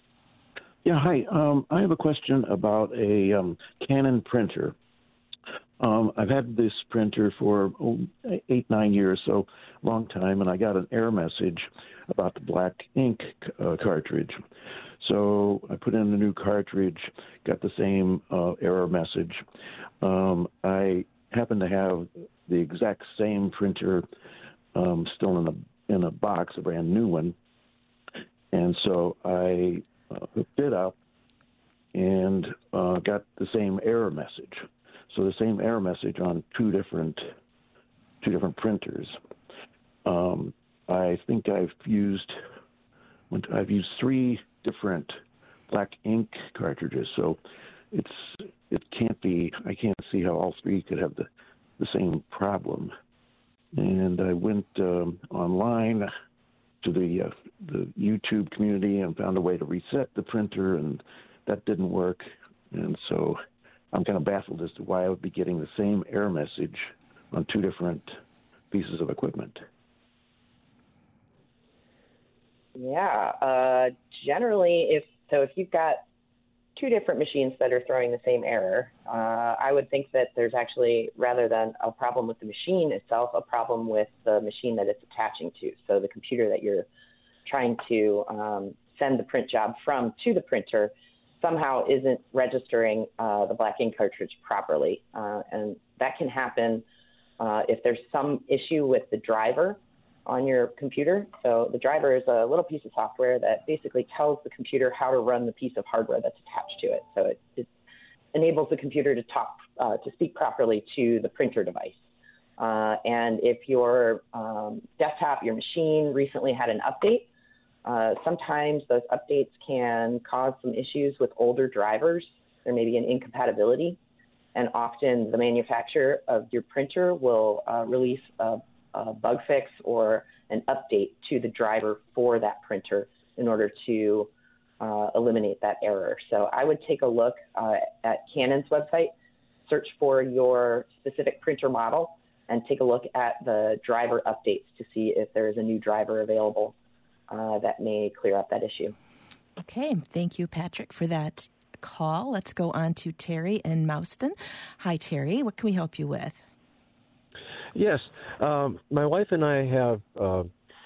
I: Yeah, hi. Um, I have a question about a um, Canon printer. Um, I've had this printer for oh, eight, nine years, so long time, and I got an error message about the black ink uh, cartridge. So I put in a new cartridge, got the same uh, error message. Um, I happen to have the exact same printer um, still in a in a box, a brand new one, and so I uh, hooked it up and uh, got the same error message. So the same error message on two different two different printers. Um, I think I've used I've used three different black ink cartridges. So it's it can't be I can't see how all three could have the the same problem. And I went um, online to the uh, the YouTube community and found a way to reset the printer, and that didn't work. And so I'm kind of baffled as to why I would be getting the same error message on two different pieces of equipment.
B: Yeah, uh, generally, if so, if you've got two different machines that are throwing the same error, uh, I would think that there's actually, rather than a problem with the machine itself, a problem with the machine that it's attaching to. So the computer that you're trying to um, send the print job from to the printer somehow isn't registering uh, the black ink cartridge properly. Uh, and that can happen uh, if there's some issue with the driver on your computer. So the driver is a little piece of software that basically tells the computer how to run the piece of hardware that's attached to it. So it, it enables the computer to talk, uh, to speak properly to the printer device. Uh, and if your um, desktop, your machine recently had an update, Uh, sometimes those updates can cause some issues with older drivers. There may be an incompatibility, and often the manufacturer of your printer will uh, release a, a bug fix or an update to the driver for that printer in order to uh, eliminate that error. So I would take a look uh, at Canon's website, search for your specific printer model, and take a look at the driver updates to see if there is a new driver available Uh, that may clear up that issue.
A: Okay, thank you, Patrick, for that call. Let's go on to Terry in Mouston. Hi, Terry. What can we help you with?
J: Yes, um, my wife and I have uh,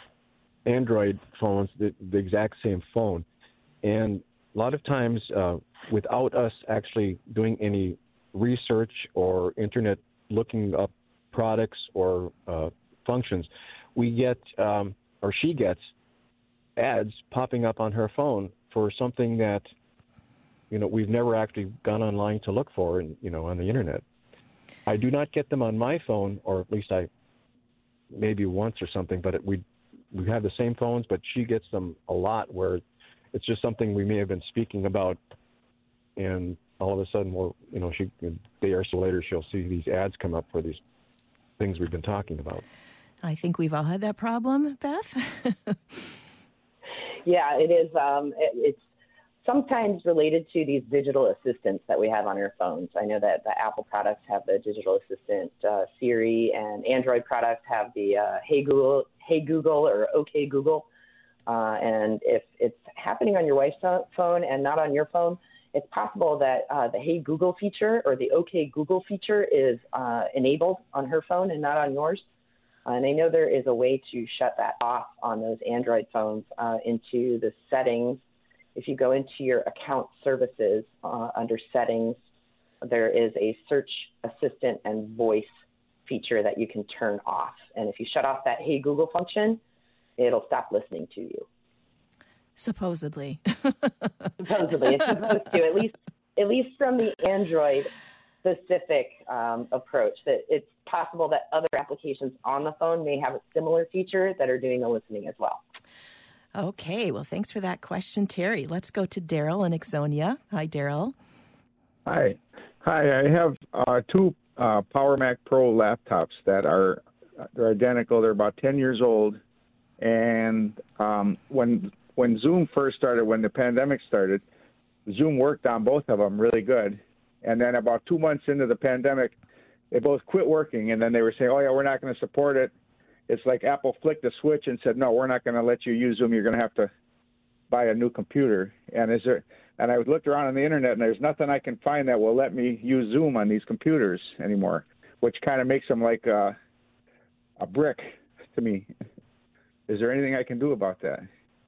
J: Android phones, the, the exact same phone, and a lot of times, uh, without us actually doing any research or internet looking up products or uh, functions, we get, um, or she gets, ads popping up on her phone for something that, you know, we've never actually gone online to look for, and you know, on the internet. I do not get them on my phone, or at least I maybe once or something. But it, we we have the same phones, but she gets them a lot, where it's just something we may have been speaking about, and all of a sudden, we'll, you know, she a day or so later, she'll see these ads come up for these things we've been talking about.
A: I think we've all had that problem, Beth.
B: Yeah, it is. Um, it, it's sometimes related to these digital assistants that we have on our phones. I know that the Apple products have the digital assistant uh, Siri, and Android products have the uh, Hey Google, Hey Google, or OK Google. Uh, and if it's happening on your wife's phone and not on your phone, it's possible that uh, the Hey Google feature or the OK Google feature is uh, enabled on her phone and not on yours. And I know there is a way to shut that off on those Android phones uh, into the settings. If you go into your account services uh, under settings, there is a search assistant and voice feature that you can turn off. And if you shut off that Hey Google function, it'll stop listening to you.
A: Supposedly.
B: Supposedly. It's supposed to, at least, at least from the Android specific um, approach, that it's possible that other applications on the phone may have a similar feature that are doing the listening as well.
A: Okay, well, thanks for that question, Terry. Let's go to Daryl in Ixonia. Hi, Daryl.
K: Hi. Hi, I have uh, two uh, Power Mac Pro laptops that are they're identical. They're about ten years old. And um, when when Zoom first started, when the pandemic started, Zoom worked on both of them really good. And then about two months into the pandemic, they both quit working. And then they were saying, oh, yeah, we're not going to support it. It's like Apple flicked a switch and said, no, we're not going to let you use Zoom. You're going to have to buy a new computer. And is there, And I looked around on the internet, and there's nothing I can find that will let me use Zoom on these computers anymore, which kind of makes them like a, a brick to me. Is there anything I can do about that?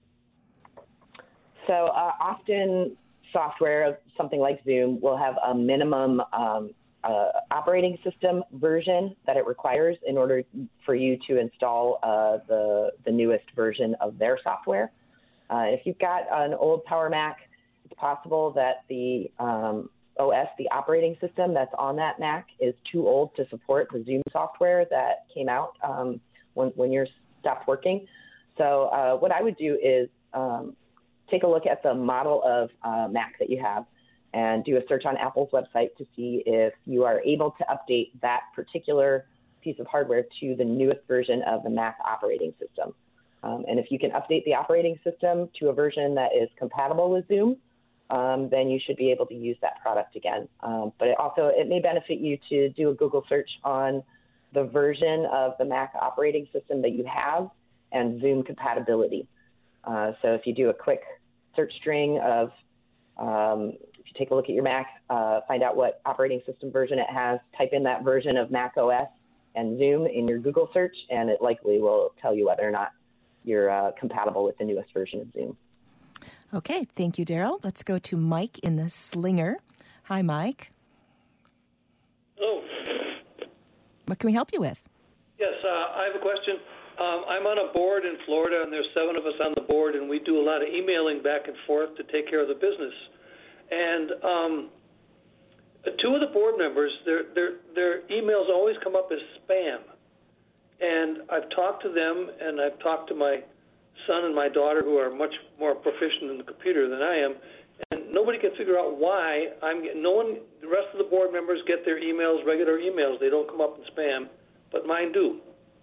B: So uh, often software, something like Zoom, will have a minimum um, uh, operating system version that it requires in order for you to install uh, the, the newest version of their software. Uh, if you've got an old Power Mac, it's possible that the um, O S, the operating system that's on that Mac, is too old to support the Zoom software that came out um, when, when yours stopped working. So uh, what I would do is um, take a look at the model of uh, Mac that you have and do a search on Apple's website to see if you are able to update that particular piece of hardware to the newest version of the Mac operating system. Um, and if you can update the operating system to a version that is compatible with Zoom, um, then you should be able to use that product again. Um, but it also, it may benefit you to do a Google search on the version of the Mac operating system that you have and Zoom compatibility. Uh, so if you do a quick search string of, um, if you take a look at your Mac, uh, find out what operating system version it has, type in that version of Mac O S and Zoom in your Google search, and it likely will tell you whether or not you're uh, compatible with the newest version of Zoom.
A: Okay, thank you, Daryl. Let's go to Mike in the Slinger. Hi, Mike.
L: Hello.
A: What can we help you with?
L: Yes, uh, I have a question. Um, I'm on a board in Florida, and there's seven of us on the board, and we do a lot of emailing back and forth to take care of the business. And um, two of the board members, their, their, their emails always come up as spam. And I've talked to them, and I've talked to my son and my daughter, who are much more proficient in the computer than I am, and nobody can figure out why I'm getting, no one, the rest of the board members get their emails, regular emails. They don't come up in spam, but mine do.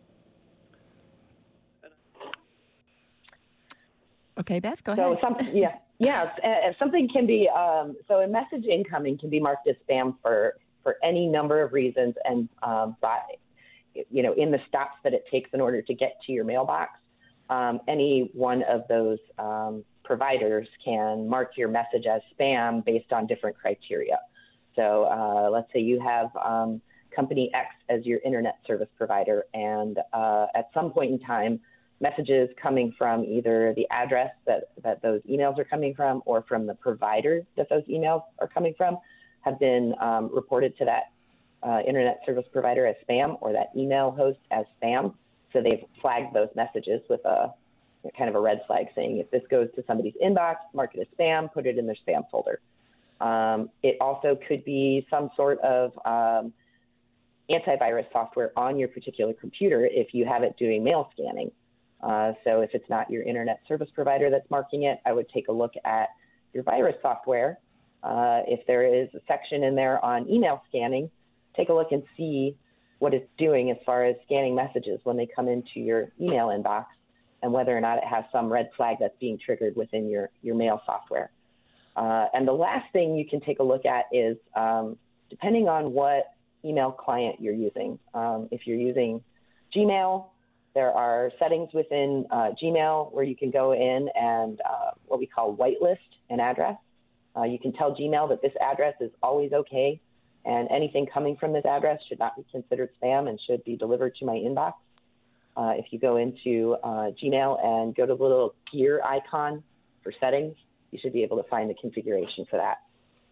A: Okay, Beth, go
B: so
A: ahead.
B: Some, yeah, yeah. Uh, something can be, um, so a message incoming can be marked as spam for, for any number of reasons, and um, by, you know, in the stops that it takes in order to get to your mailbox. Um, any one of those um, providers can mark your message as spam based on different criteria. So uh, let's say you have um, company X as your internet service provider, and uh, at some point in time, messages coming from either the address that, that those emails are coming from or from the provider that those emails are coming from have been um, reported to that uh, internet service provider as spam, or that email host as spam. So they've flagged those messages with a kind of a red flag saying, if this goes to somebody's inbox, mark it as spam, put it in their spam folder. Um, it also could be some sort of um, antivirus software on your particular computer if you have it doing mail scanning. Uh, so if it's not your internet service provider that's marking it, I would take a look at your virus software. Uh, if there is a section in there on email scanning, take a look and see what it's doing as far as scanning messages when they come into your email inbox, and whether or not it has some red flag that's being triggered within your, your mail software. Uh, and the last thing you can take a look at is, um, depending on what email client you're using, um, if you're using Gmail, there are settings within uh, Gmail where you can go in and uh, what we call whitelist an address. Uh, you can tell Gmail that this address is always okay, and anything coming from this address should not be considered spam and should be delivered to my inbox. Uh, if you go into uh, Gmail and go to the little gear icon for settings, you should be able to find the configuration for that.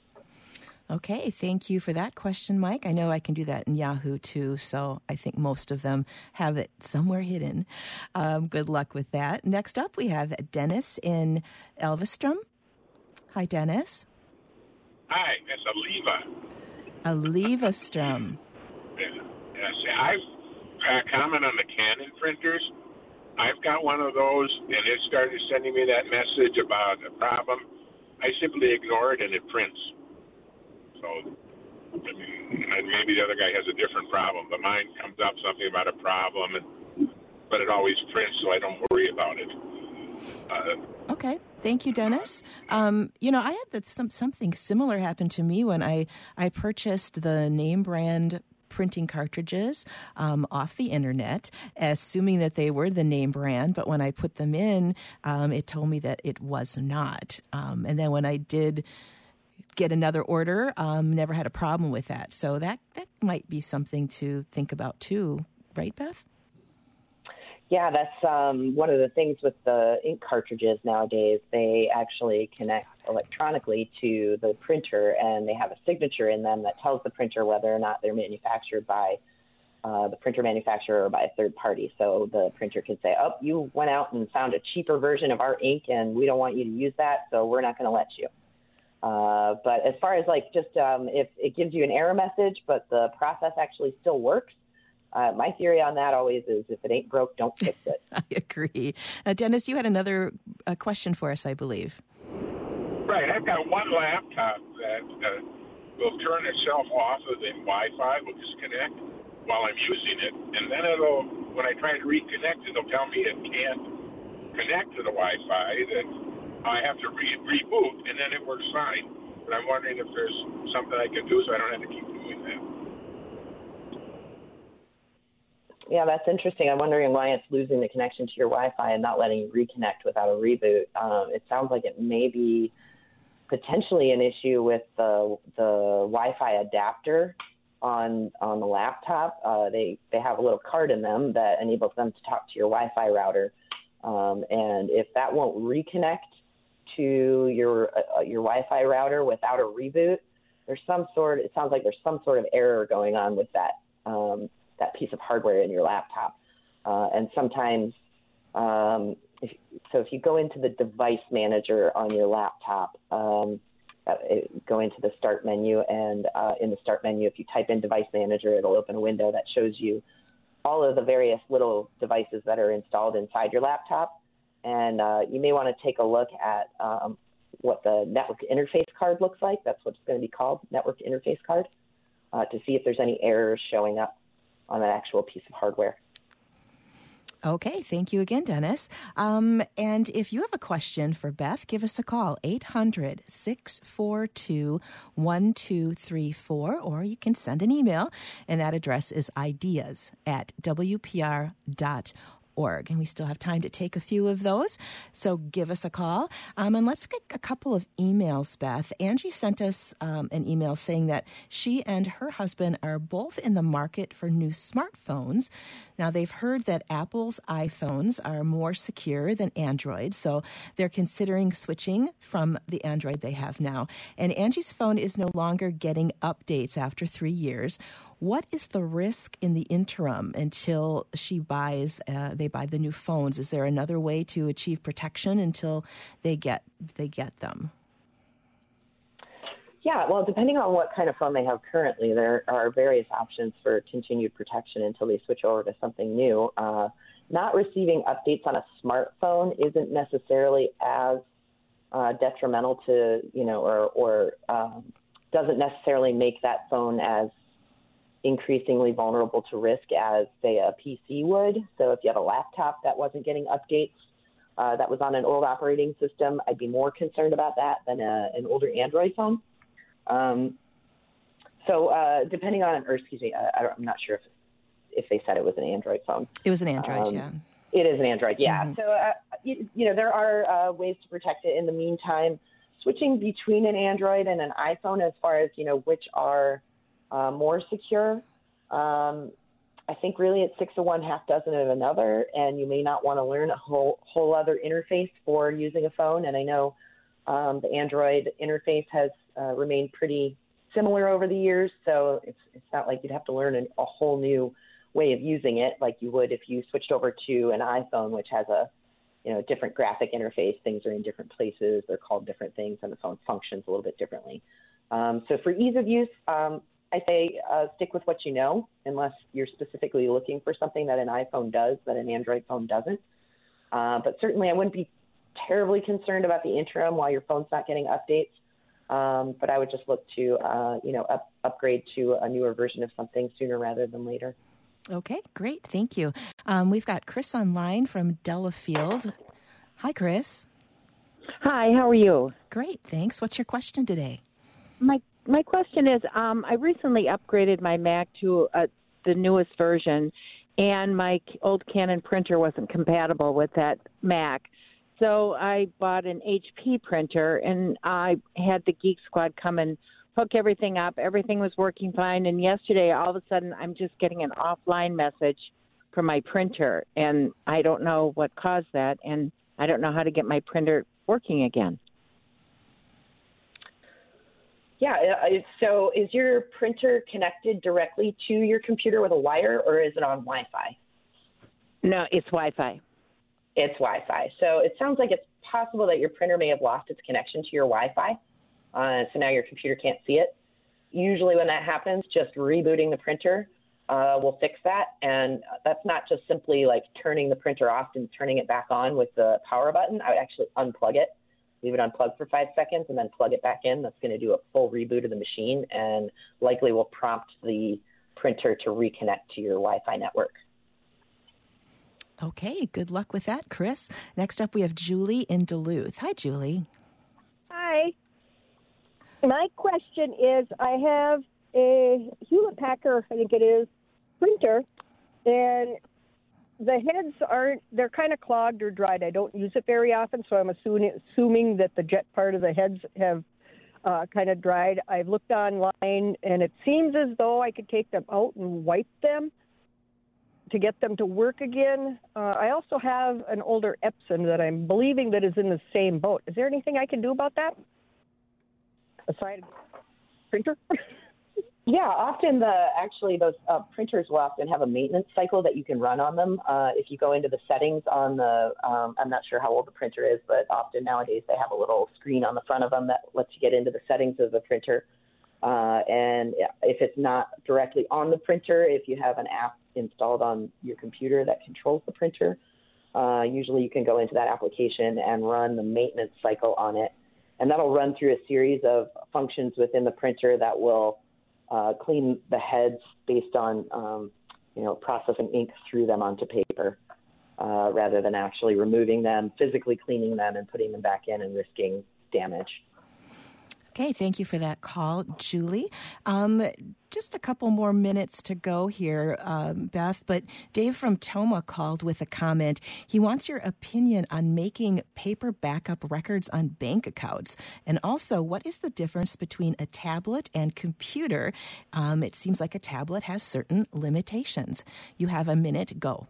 A: Okay, thank you for that question, Mike. I know I can do that in Yahoo too, so I think most of them have it somewhere hidden. Um, good luck with that. Next up, we have Dennis in Elvestrom. Hi, Dennis.
M: Hi, it's Aliva.
A: Alivastrom.
M: Yeah, yes, I've uh, comment on the Canon printers. I've got one of those, and it started sending me that message about a problem. I simply ignore it, and it prints. So, I mean, and maybe the other guy has a different problem, but mine comes up something about a problem, and, but it always prints, so I don't worry about it. Uh,
A: okay. Thank you, Dennis. Um, you know, I had that some, something similar happen to me when I, I purchased the name brand printing cartridges um, off the internet, assuming that they were the name brand. But when I put them in, um, it told me that it was not. Um, and then when I did get another order, um, never had a problem with that. So that, that might be something to think about too. Right, Beth?
B: Yeah, that's um, one of the things with the ink cartridges nowadays. They actually connect electronically to the printer, and they have a signature in them that tells the printer whether or not they're manufactured by uh, the printer manufacturer or by a third party. So the printer can say, oh, you went out and found a cheaper version of our ink, and we don't want you to use that, so we're not going to let you. Uh, but as far as like just um, if it gives you an error message, but the process actually still works, Uh, my theory on that always is if it ain't broke, don't fix it.
A: I agree. Uh, Dennis, you had another uh, question for us, I believe.
M: Right. I've got one laptop that uh, will turn itself off of the Wi-Fi, will disconnect while I'm using it. And then it'll, when I try to reconnect, it'll tell me it can't connect to the Wi-Fi, that I have to re- reboot, and then it works fine. But I'm wondering if there's something I can do so I don't have to keep doing that.
B: Yeah, that's interesting. I'm wondering why it's losing the connection to your Wi-Fi and not letting you reconnect without a reboot. Um, it sounds like it may be potentially an issue with the the Wi-Fi adapter on on the laptop. Uh, they they have a little card in them that enables them to talk to your Wi-Fi router, um, and if that won't reconnect to your uh, your Wi-Fi router without a reboot, there's some sort. It sounds like there's some sort of error going on with that. Um, that piece of hardware in your laptop. Uh, and sometimes, um, if, so if you go into the device manager on your laptop, um, uh, go into the start menu, and uh, in the start menu, if you type in device manager, it'll open a window that shows you all of the various little devices that are installed inside your laptop. And uh, you may want to take a look at um, what the network interface card looks like. That's what it's going to be called, network interface card, uh, to see if there's any errors showing up on an actual piece of hardware.
A: Okay, thank you again, Dennis. Um, and if you have a question for Beth, give us a call, eight hundred, six four two, one two three four, or you can send an email, and that address is ideas at w p r dot org. And we still have time to take a few of those, so give us a call. Um, and let's get a couple of emails, Beth. Angie sent us um, an email saying that she and her husband are both in the market for new smartphones. Now, they've heard that Apple's iPhones are more secure than Android, so they're considering switching from the Android they have now. And Angie's phone is no longer getting updates after three years. What is the risk in the interim until she buys, uh, they buy the new phones? Is there another way to achieve protection until they get they get them?
B: Yeah, well, depending on what kind of phone they have currently, there are various options for continued protection until they switch over to something new. Uh, not receiving updates on a smartphone isn't necessarily as uh, detrimental to, you know, or, or um, doesn't necessarily make that phone as increasingly vulnerable to risk as, say, a P C would. So if you have a laptop that wasn't getting updates, uh, that was on an old operating system, I'd be more concerned about that than a, an older Android phone. Um, so uh, depending on, or excuse me, I, I'm not sure if if they said it was an Android phone.
A: It was an Android,
B: um,
A: yeah.
B: It is an Android, yeah.
A: Mm-hmm.
B: So, uh, you, you know, there are uh, ways to protect it in the meantime. Switching between an Android and an iPhone as far as, you know, which are uh, more secure, um, I think really it's six of one, half dozen of another, and you may not want to learn a whole whole other interface for using a phone. And I know um, the Android interface has uh, remained pretty similar over the years, so it's it's not like you'd have to learn an, a whole new way of using it like you would if you switched over to an iPhone, which has a you know different graphic interface. Things are in different places, they're called different things, and the phone functions a little bit differently. Um, so for ease of use, um, I say uh, stick with what you know, unless you're specifically looking for something that an iPhone does that an Android phone doesn't. Uh, but certainly I wouldn't be terribly concerned about the interim while your phone's not getting updates. Um, but I would just look to, uh, you know, up, upgrade to a newer version of something sooner rather than later.
A: Okay, great. Thank you. Um, we've got Chris online from Delafield. Hi, Chris.
N: Hi, how are you?
A: Great, thanks. What's your question today?
N: My my question is, um, I recently upgraded my Mac to uh, the newest version, and my old Canon printer wasn't compatible with that Mac. So I bought an H P printer, and I had the Geek Squad come and hook everything up. Everything was working fine, and yesterday, all of a sudden, I'm just getting an offline message from my printer, and I don't know what caused that, and I don't know how to get my printer working again.
B: Yeah, so is your printer connected directly to your computer with a wire, or is it on Wi-Fi?
N: No, it's Wi-Fi.
B: It's Wi-Fi. So it sounds like it's possible that your printer may have lost its connection to your Wi-Fi, uh, so now your computer can't see it. Usually when that happens, just rebooting the printer uh, will fix that, and that's not just simply like turning the printer off and turning it back on with the power button. I would actually unplug it. Leave it unplugged for five seconds and then plug it back in. That's going to do a full reboot of the machine and likely will prompt the printer to reconnect to your Wi-Fi network.
A: Okay, good luck with that, Chris. Next up, we have Julie in Duluth. Hi, Julie.
O: Hi. My question is, I have a Hewlett-Packard, I think it is, printer, and the heads aren't, they're kind of clogged or dried. I don't use it very often, so I'm assuming, assuming that the jet part of the heads have uh, kind of dried. I've looked online, and it seems as though I could take them out and wipe them to get them to work again. Uh, I also have an older Epson that I'm believing that is in the same boat. Is there anything I can do about that? Aside printer?
B: Yeah, often the actually those uh, printers will often have a maintenance cycle that you can run on them. Uh, if you go into the settings on the, um, I'm not sure how old the printer is, but often nowadays they have a little screen on the front of them that lets you get into the settings of the printer. Uh, and if it's not directly on the printer, if you have an app installed on your computer that controls the printer, uh, usually you can go into that application and run the maintenance cycle on it. And that'll run through a series of functions within the printer that will Uh, clean the heads based on, um, you know, processing ink through them onto paper, uh, rather than actually removing them, physically cleaning them and putting them back in and risking damage.
A: Okay, thank you for that call, Julie. Um, just a couple more minutes to go here, um, Beth, but Dave from Toma called with a comment. He wants your opinion on making paper backup records on bank accounts. And also, what is the difference between a tablet and computer? Um, it seems like a tablet has certain limitations. You have a minute, go.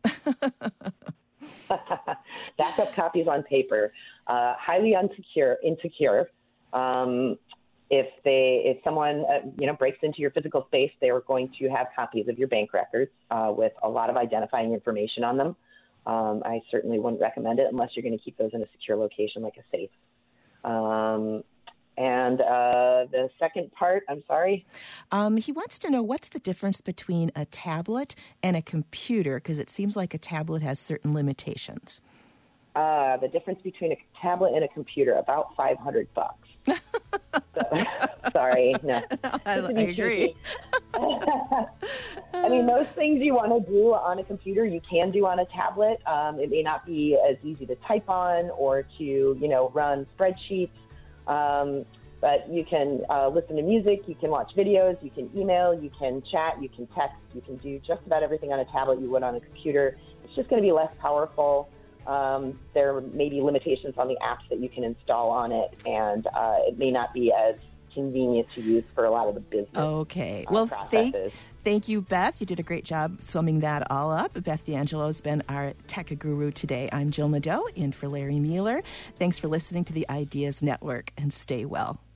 B: Backup copies on paper, uh, highly insecure, insecure. Um, If they, if someone, uh, you know, breaks into your physical space, they are going to have copies of your bank records uh, with a lot of identifying information on them. Um, I certainly wouldn't recommend it unless you're going to keep those in a secure location like a safe. Um, and uh, the second part, I'm sorry?
A: Um, he wants to know what's the difference between a tablet and a computer, because it seems like a tablet has certain limitations.
B: Uh, the difference between a tablet and a computer, about five hundred bucks. So, sorry, no.
A: I, I agree.
B: I mean, most things you want to do on a computer, you can do on a tablet. Um, it may not be as easy to type on or to, you know, run spreadsheets. Um, but you can uh, listen to music, you can watch videos, you can email, you can chat, you can text, you can do just about everything on a tablet you would on a computer. It's just going to be less powerful. Um, there may be limitations on the apps that you can install on it, and uh, it may not be as convenient to use for a lot of the business
A: Okay.
B: uh,
A: well,
B: processes.
A: Thank, thank you, Beth. You did a great job summing that all up. Beth D'Angelo has been our tech guru today. I'm Jill Nadeau, in for Larry Mueller. Thanks for listening to the Ideas Network, and stay well.